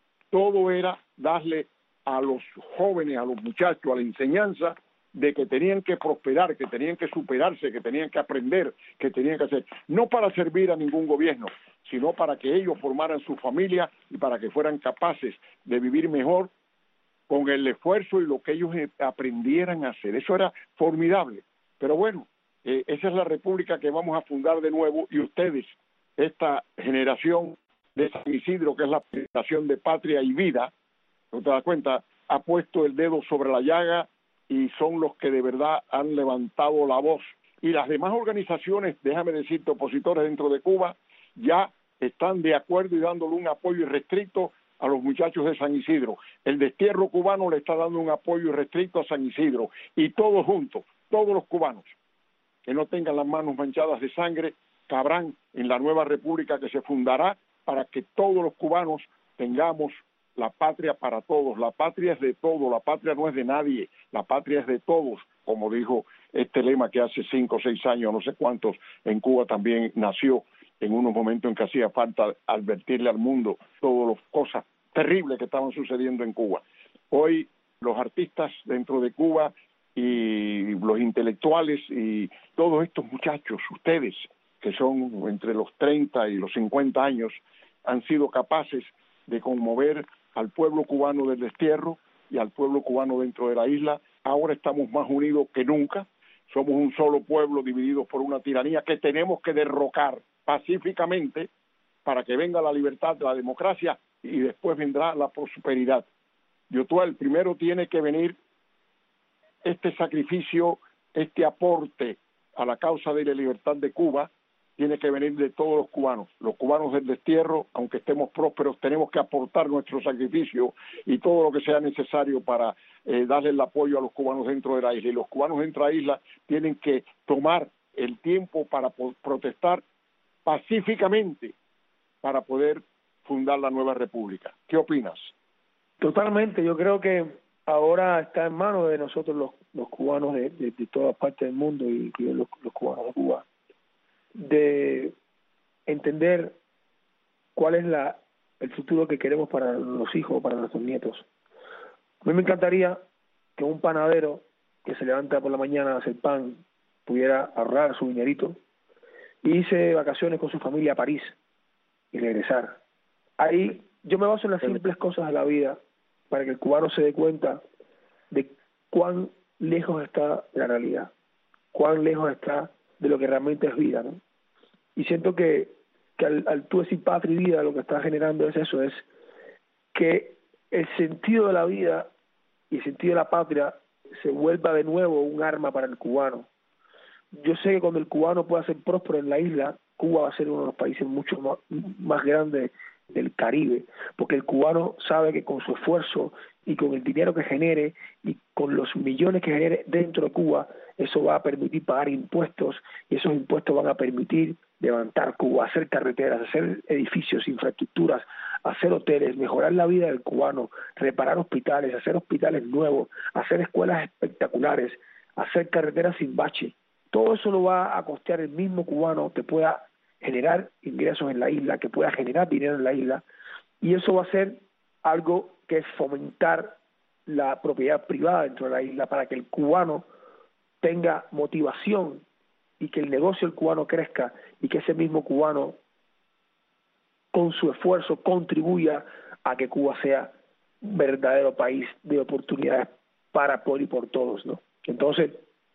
todo era darle a los jóvenes, a los muchachos, a la enseñanza de que tenían que prosperar, que tenían que superarse, que tenían que aprender, que tenían que hacer, no para servir a ningún gobierno, sino para que ellos formaran su familia y para que fueran capaces de vivir mejor con el esfuerzo y lo que ellos aprendieran a hacer. Eso era formidable. Pero bueno, esa es la república que vamos a fundar de nuevo, y ustedes, esta generación de San Isidro, que es la generación de patria y vida, ¿no te das cuenta?, ha puesto el dedo sobre la llaga y son los que de verdad han levantado la voz. Y las demás organizaciones, déjame decirte, opositores dentro de Cuba, ya están de acuerdo y dándole un apoyo irrestricto a los muchachos de San Isidro. El destierro cubano le está dando un apoyo irrestricto a San Isidro, y todos juntos, todos los cubanos que no tengan las manos manchadas de sangre, cabrán en la nueva república que se fundará para que todos los cubanos tengamos la patria para todos. La patria es de todos, la patria no es de nadie, la patria es de todos, como dijo este lema que hace 5 o 6 años, no sé cuántos, en Cuba también nació, en unos momentos en que hacía falta advertirle al mundo todas las cosas terribles que estaban sucediendo en Cuba. Hoy los artistas dentro de Cuba y los intelectuales y todos estos muchachos, ustedes, que son entre los 30 y los 50 años, han sido capaces de conmover al pueblo cubano del destierro y al pueblo cubano dentro de la isla. Ahora estamos más unidos que nunca, somos un solo pueblo divididos por una tiranía que tenemos que derrocar pacíficamente para que venga la libertad, la democracia, y después vendrá la prosperidad. Yotuel, primero tiene que venir este sacrificio, este aporte a la causa de la libertad de Cuba, tiene que venir de todos los cubanos del destierro. Aunque estemos prósperos, tenemos que aportar nuestro sacrificio y todo lo que sea necesario para darle el apoyo a los cubanos dentro de la isla. Y los cubanos dentro de la isla tienen que tomar el tiempo para protestar pacíficamente, para poder fundar la nueva república. ¿Qué opinas? Totalmente, yo creo que ahora está en manos de nosotros los cubanos de todas partes del mundo, incluidos los cubanos de Cuba, de entender cuál es el futuro que queremos para los hijos, para nuestros nietos. A mí me encantaría que un panadero que se levanta por la mañana a hacer pan pudiera ahorrar su dinerito y irse de vacaciones con su familia a París y regresar. Ahí yo me baso en las simples cosas de la vida para que el cubano se dé cuenta de cuán lejos está la realidad, cuán lejos está de lo que realmente es vida, ¿no? Y siento que al tú decir patria y vida, lo que está generando es eso, es que el sentido de la vida y el sentido de la patria se vuelva de nuevo un arma para el cubano. Yo sé que cuando el cubano pueda ser próspero en la isla, Cuba va a ser uno de los países mucho más grandes del Caribe, porque el cubano sabe que con su esfuerzo y con el dinero que genere y con los millones que genere dentro de Cuba, eso va a permitir pagar impuestos y esos impuestos van a permitir levantar Cuba, hacer carreteras, hacer edificios, infraestructuras, hacer hoteles, mejorar la vida del cubano, reparar hospitales, hacer hospitales nuevos, hacer escuelas espectaculares, hacer carreteras sin bache. Todo eso lo va a costear el mismo cubano que pueda generar ingresos en la isla, que pueda generar dinero en la isla, y eso va a ser algo que es fomentar la propiedad privada dentro de la isla para que el cubano tenga motivación y que el negocio del cubano crezca y que ese mismo cubano con su esfuerzo contribuya a que Cuba sea un verdadero país de oportunidades para por y por todos, ¿no? Entonces,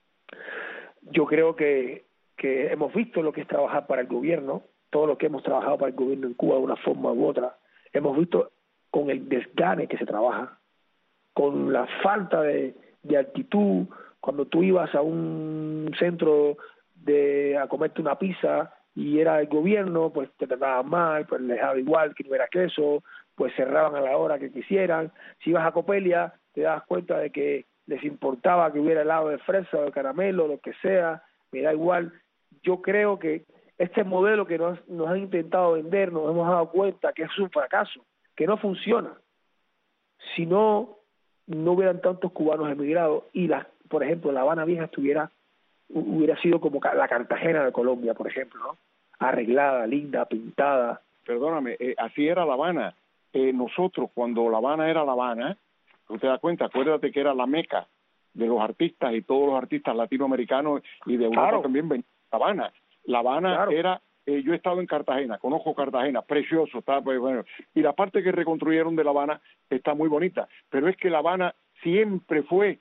yo creo que hemos visto lo que es trabajar para el gobierno, todo lo que hemos trabajado para el gobierno en Cuba de una forma u otra, hemos visto con el desgane que se trabaja, con la falta de actitud, cuando tú ibas a un centro a comerte una pizza y era el gobierno, pues te trataban mal, pues les daba igual que no hubiera queso, pues cerraban a la hora que quisieran. Si ibas a Copelia, te dabas cuenta de que les importaba que hubiera helado de fresa o de caramelo, lo que sea, me da igual. Yo creo que este modelo que nos han intentado vender, nos hemos dado cuenta que es un fracaso, que no funciona. Si no hubieran tantos cubanos emigrados y, por ejemplo, La Habana Vieja hubiera sido como la Cartagena de Colombia, por ejemplo, ¿no? Arreglada, linda, pintada. Perdóname, así era La Habana. Nosotros, cuando La Habana era La Habana, tú te das cuenta, acuérdate que era la meca de los artistas y todos los artistas latinoamericanos y de Europa también venían a La Habana. La Habana era, yo he estado en Cartagena, conozco Cartagena, precioso, está pues bueno, y la parte que reconstruyeron de La Habana está muy bonita, pero es que La Habana siempre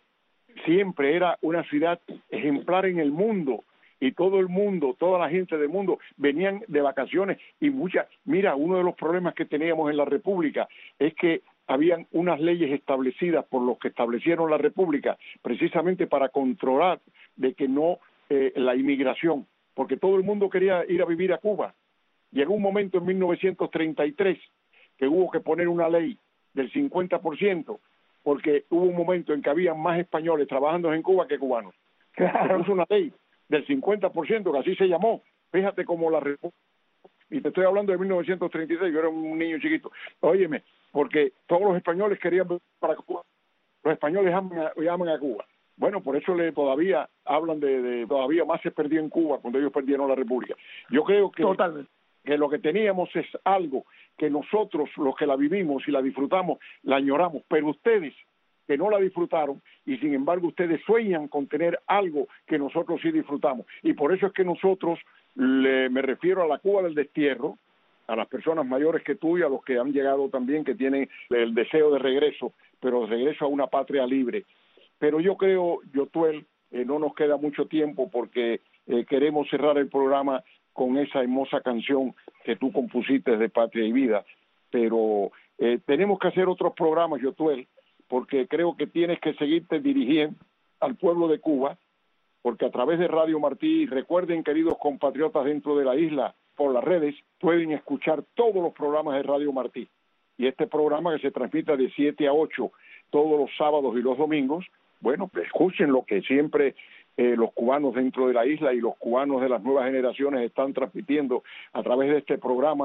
era una ciudad ejemplar en el mundo, y todo el mundo, toda la gente del mundo venían de vacaciones y mira, uno de los problemas que teníamos en la República es que habían unas leyes establecidas por los que establecieron la República precisamente para controlar de que no la inmigración, porque todo el mundo quería ir a vivir a Cuba. Llegó un momento en 1933 que hubo que poner una ley del 50%, porque hubo un momento en que había más españoles trabajando en Cuba que cubanos. Se puso una ley del 50%, que así se llamó. Fíjate cómo la República, y te estoy hablando de 1936, yo era un niño chiquito. Óyeme, porque todos los españoles querían venir para Cuba. Los españoles llaman a Cuba. Bueno, por eso todavía hablan de todavía más se perdió en Cuba cuando ellos perdieron la República. Yo creo que, que lo que teníamos es algo que nosotros, los que la vivimos y la disfrutamos, la añoramos, pero ustedes que no la disfrutaron y sin embargo ustedes sueñan con tener algo que nosotros sí disfrutamos. Y por eso es que nosotros, me refiero a la Cuba del destierro, a las personas mayores que tú y a los que han llegado también, que tienen el deseo de regreso, pero regreso a una patria libre. Pero yo creo, Yotuel, no nos queda mucho tiempo porque queremos cerrar el programa con esa hermosa canción que tú compusiste de Patria y Vida. Pero tenemos que hacer otros programas, Yotuel, porque creo que tienes que seguirte dirigiendo al pueblo de Cuba, porque a través de Radio Martí, recuerden, queridos compatriotas dentro de la isla, por las redes, pueden escuchar todos los programas de Radio Martí. Y este programa que se transmite de 7 a 8 todos los sábados y los domingos, bueno, pues escuchen lo que siempre los cubanos dentro de la isla y los cubanos de las nuevas generaciones están transmitiendo a través de este programa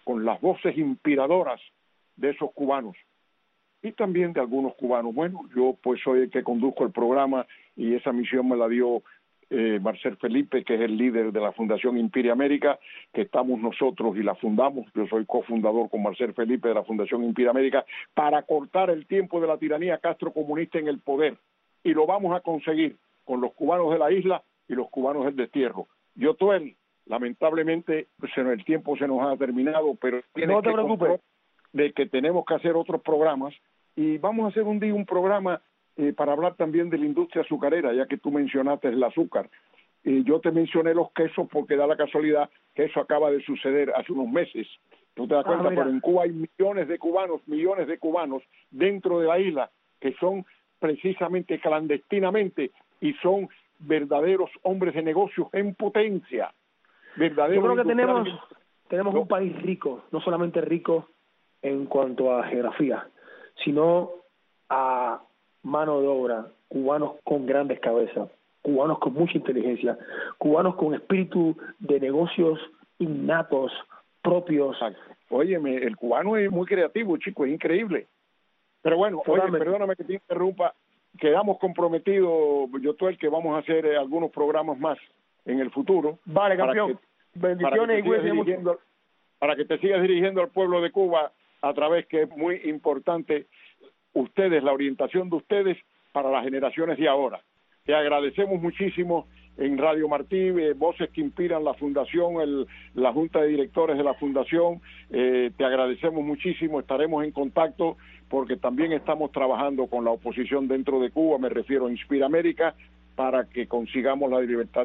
con las voces inspiradoras de esos cubanos y también de algunos cubanos. Bueno, yo pues soy el que conduzco el programa y esa misión me la dio Marcel Felipe, que es el líder de la Fundación Inspire América, que estamos nosotros y la fundamos. Yo soy cofundador con Marcel Felipe de la Fundación Inspire América para cortar el tiempo de la tiranía castrocomunista en el poder, y lo vamos a conseguir con los cubanos de la isla y los cubanos del destierro. Yotuel, lamentablemente el tiempo se nos ha terminado, pero no te preocupes de que tenemos que hacer otros programas, y vamos a hacer un día un programa para hablar también de la industria azucarera, ya que tú mencionaste el azúcar. Yo te mencioné los quesos porque da la casualidad que eso acaba de suceder hace unos meses. Tú te das cuenta, pero en Cuba hay millones de cubanos dentro de la isla que son precisamente clandestinamente y son verdaderos hombres de negocios en potencia. Yo creo que tenemos un país rico, no solamente rico en cuanto a geografía, sino a mano de obra, cubanos con grandes cabezas, cubanos con mucha inteligencia, cubanos con espíritu de negocios innatos, propios. Óyeme, el cubano es muy creativo, chico, es increíble. Pero bueno, oye, perdóname que te interrumpa, quedamos comprometidos, Yotuel, que vamos a hacer algunos programas más en el futuro. Vale, campeón. Bendiciones y cuídense. Para que te sigas dirigiendo al pueblo de Cuba a través, que es muy importante, ustedes, la orientación de ustedes para las generaciones de ahora. Te agradecemos muchísimo en Radio Martí, Voces que Inspiran, la Fundación, la Junta de Directores de la Fundación, te agradecemos muchísimo, estaremos en contacto porque también estamos trabajando con la oposición dentro de Cuba, me refiero a Inspire América, para que consigamos la libertad.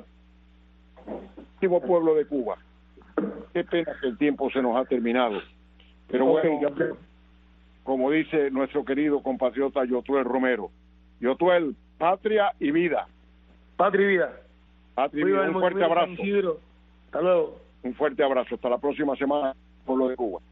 Último pueblo de Cuba. Qué pena que el tiempo se nos ha terminado. Pero bueno, como dice nuestro querido compatriota Yotuel Romero, Yotuel, patria y vida. Patria y vida. Patria y vida. Un fuerte abrazo. Hasta luego. Un fuerte abrazo. Hasta la próxima semana, pueblo de Cuba.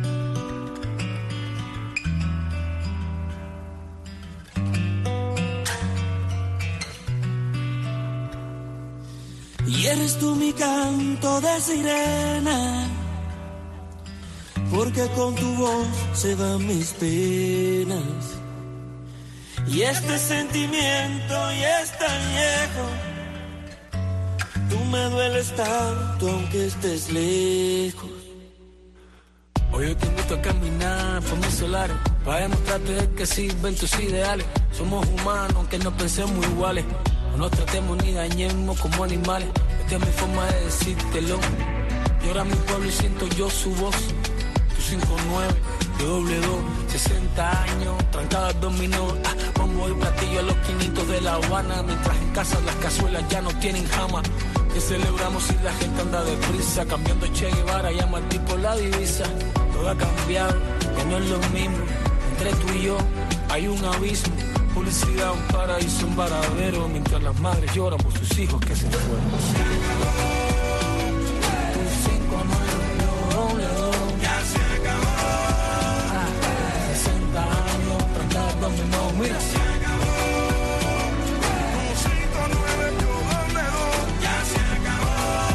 Y eres tú mi canto de sirena, porque con tu voz se van mis penas. Y este sentimiento ya es tan viejo, tú me dueles tanto aunque estés lejos. Hoy te invito a caminar por mis solares, para demostrarte que sirven tus ideales. Somos humanos aunque no pensemos iguales, no nos tratemos ni dañemos como animales. Esta es mi forma de decírtelo. Llora mi pueblo y siento yo su voz. Tu 59, yo doble 2, 60 años, trancada dominó. Bombo y platillo a los quinitos de La Habana, mientras en casa las cazuelas ya no tienen jama. Que celebramos si la gente anda deprisa, cambiando Che Guevara y a Martí por la divisa. Todo ha cambiado, que no es lo mismo. Entre tú y yo hay un abismo. Publicidad, un paraíso, un varadero, mientras las madres lloran por sus hijos que se fueron. Se acabó. Tu 59, ya se acabó. 60 años, trancada dominó, mira. Se acabó. Tu 59, ya se acabó.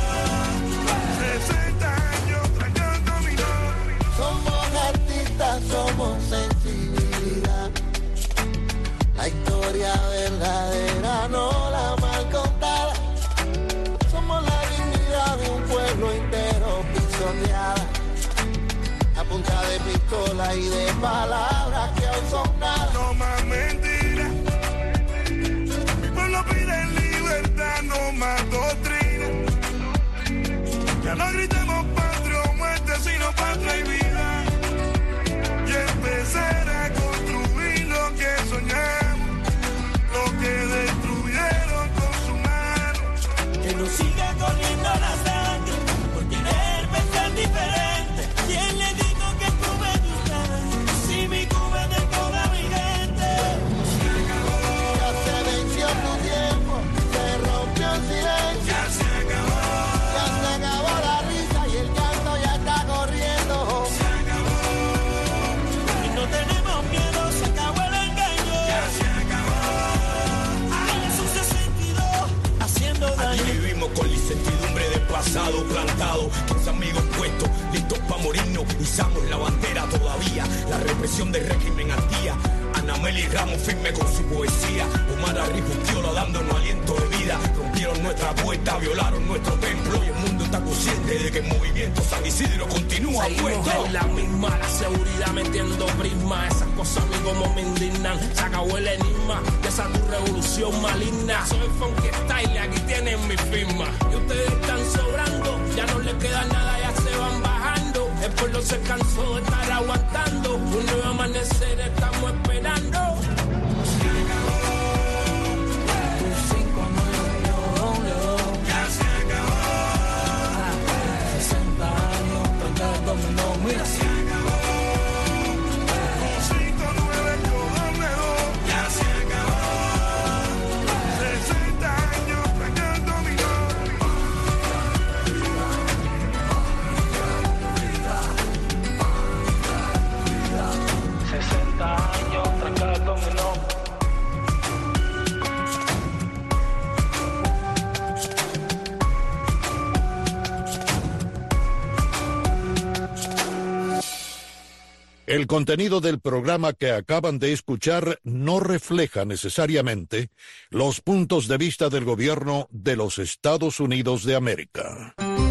60 años, trancada dominó. Somos artistas, somos sensibilidad. La historia verdadera, no la mal contada. Somos la dignidad de un pueblo entero pisoteada. A punta de pistola y de palabras que hoy son nada. No más mentiras. Mi pueblo pide libertad, no más doctrina. Ya no gritemos patria o muerte, sino patria y vida. Y empezar a construir lo que soñamos. Lo que destruyeron con su mano. Que no siga corriendo la sangre por querer pensar diferente. ¿Quién le dijo que Cuba es de ustedes? Si mi Cuba es de toda mi gente. Se acabó. Ya se venció tu tiempo, se rompió el silencio. Ya se acabó. Ya se acabó la risa y el llanto ya está corriendo. Se acabó. Y no tenemos miedo, se acabó el engaño. Ya se acabó. Aquí vivimos con la incertidumbre del pasado plantado, 15 amigos puestos, listos pa' morirnos, izamos la bandera todavía, la represión del régimen al día. Ana Meli Ramos firme con su poesía, Omar Arribustiola dándonos aliento de vida. Rompieron nuestra puerta, violaron nuestro templo y el mundo está consciente de que el movimiento San Isidro continúa puesto. Seguimos en la misma, la seguridad metiendo prisma. Esas cosas a mí como me indignan. Se acabó el enigma de esa tu revolución maligna. Soy Funky Style, aquí tienen mi firma. Y ustedes están sobrando, ya no les queda nada, ya se van bajando. El pueblo se cansó de estar aguantando. Un nuevo amanecer estamos esperando. Mira, se acabó. 5-9 ya se acabó. 60 años tras el dominó. 60 años tras el dominó. El contenido del programa que acaban de escuchar no refleja necesariamente los puntos de vista del gobierno de los Estados Unidos de América.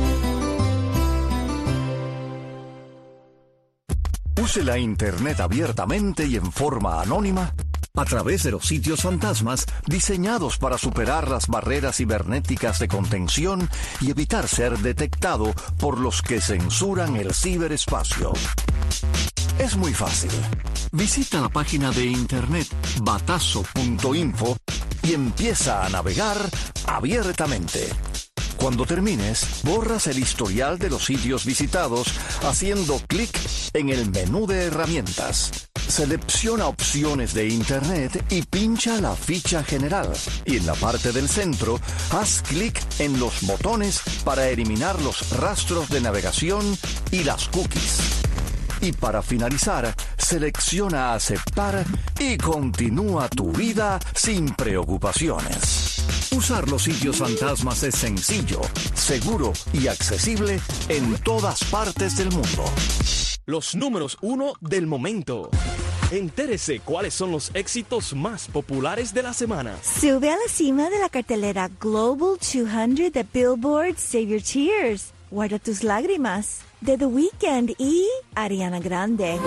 Use la Internet abiertamente y en forma anónima a través de los sitios fantasmas diseñados para superar las barreras cibernéticas de contención y evitar ser detectado por los que censuran el ciberespacio. Es muy fácil. Visita la página de internet batazo.info y empieza a navegar abiertamente. Cuando termines, borras el historial de los sitios visitados haciendo clic en el menú de herramientas. Selecciona opciones de Internet y pincha la ficha general. Y en la parte del centro, haz clic en los botones para eliminar los rastros de navegación y las cookies. Y para finalizar, selecciona aceptar y continúa tu vida sin preocupaciones. Usar los sitios fantasmas es sencillo, seguro y accesible en todas partes del mundo. Los números 1 del momento. Entérese cuáles son los éxitos más populares de la semana. Sube a la cima de la cartelera Global 200 de Billboard, Save Your Tears, Guarda tus lágrimas, de The Weeknd y Ariana Grande.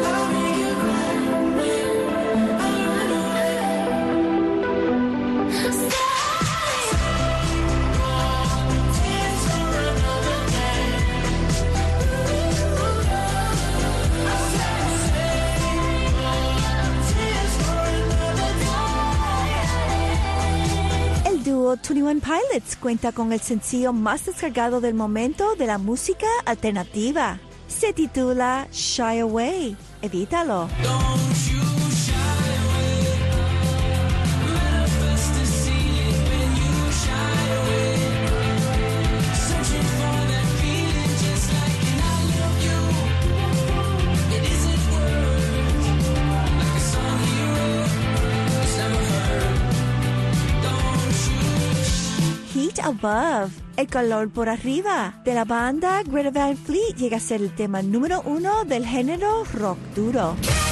El dúo 21 Pilots cuenta con el sencillo más descargado del momento de la música alternativa. Se titula Shy Away. Evítalo. Heat Above, El calor por arriba, de la banda Greta Van Fleet, llega a ser el tema número 1 del género rock duro.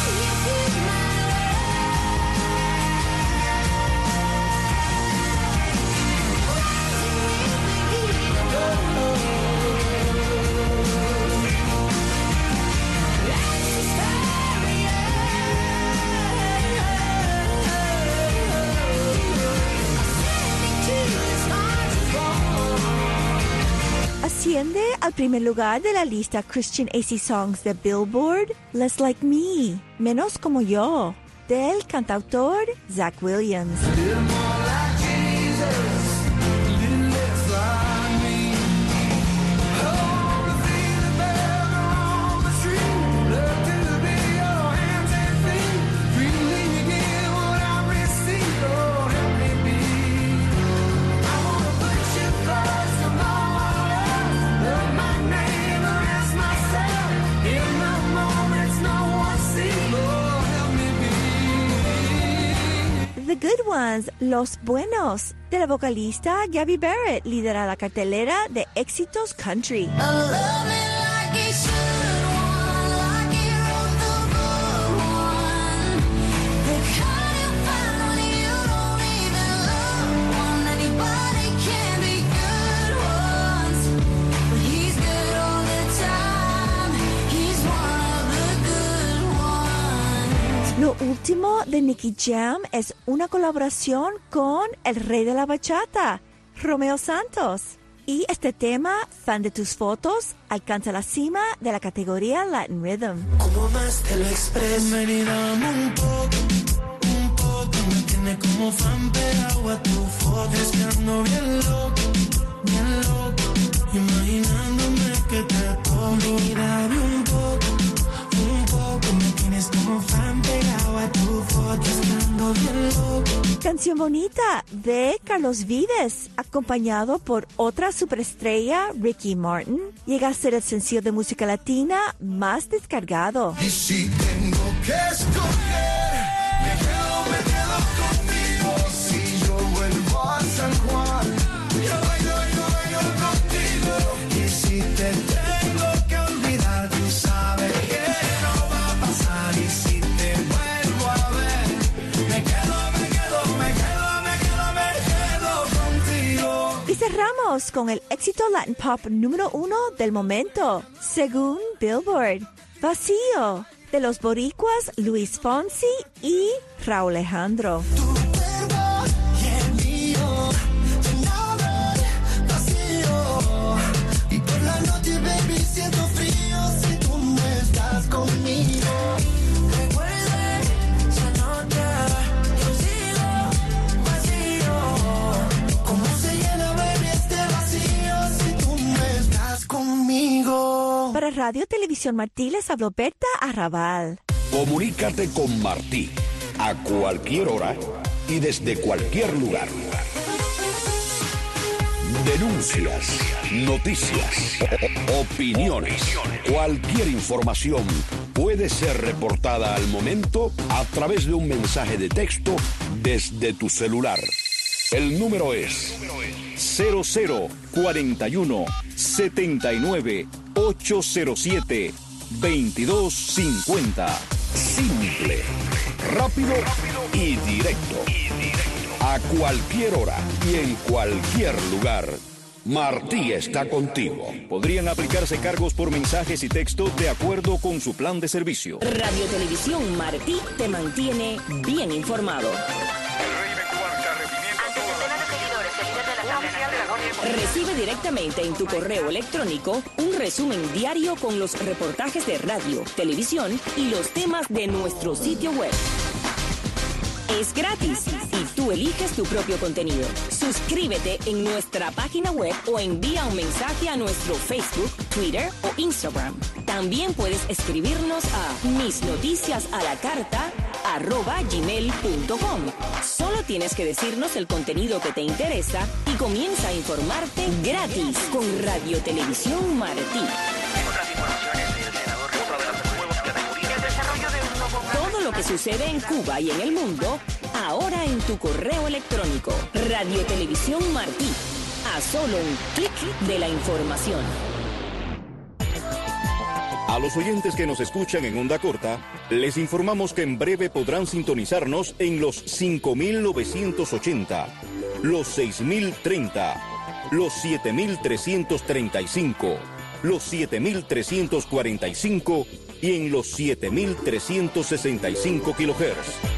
Asciende al primer lugar de la lista Christian AC Songs de Billboard, Less Like Me, Menos Como Yo, del cantautor Zach Williams. The Good Ones, Los Buenos, de la vocalista Gabby Barrett, lidera la cartelera de éxitos country. I love it like it should, one último de Nicky Jam es una colaboración con el rey de la bachata, Romeo Santos. Y este tema, Fan de tus fotos, alcanza la cima de la categoría Latin Rhythm. Como más te lo expreso, ven y dame un poco, me tiene como fan pegado a tu foto. Es que ando bien loco, imaginándome que te toco. Ven y dame un poco, me tienes como fan pegado a tu foto. Es que ando bien loco. Canción bonita de Carlos Vives, acompañado por otra superestrella, Ricky Martin, llega a ser el sencillo de música latina más descargado. Y si tengo que escoger, me quedo contigo. Si yo vuelvo a San Juan, yo bailo contigo. Y si te tengo que olvidar, tú sabes que no va a pasar. Y si te vuelvo a ver, me quedo contigo. Y cerramos con el éxito Latin Pop número 1 del momento, según Billboard, Vacío, de los boricuas Luis Fonsi y Raúl Alejandro. Y por la noche, baby, siento frío si tú no estás conmigo. Recuerda esa nota, yo sigo vacío. ¿Cómo se llena, baby, este vacío si tú no estás conmigo? Para Radio Televisión Martí les habló Berta Arrabal. Comunícate con Martí a cualquier hora y desde cualquier lugar. Denuncias, noticias, opiniones, cualquier información puede ser reportada al momento a través de un mensaje de texto desde tu celular. El número es 0041 79 807 2250. Simple, rápido y directo. A cualquier hora y en cualquier lugar, Martí está contigo. Podrían aplicarse cargos por mensajes y texto de acuerdo con su plan de servicio. Radio Televisión Martí te mantiene bien informado. Recibe directamente en tu correo electrónico un resumen diario con los reportajes de radio, televisión y los temas de nuestro sitio web. Es gratis y tú eliges tu propio contenido. Suscríbete en nuestra página web o envía un mensaje a nuestro Facebook, Twitter o Instagram. También puedes escribirnos a misnoticiasalacarta@gmail.com. Solo tienes que decirnos el contenido que te interesa y comienza a informarte gratis con Radio Televisión Martí. Todo lo que sucede en Cuba y en el mundo, ahora en tu correo electrónico. Radio Televisión Martí. A solo un clic de la información. A los oyentes que nos escuchan en onda corta, les informamos que en breve podrán sintonizarnos en los 5.980, los 6.030, los 7.335, los 7.345 y en los 7.365 kHz.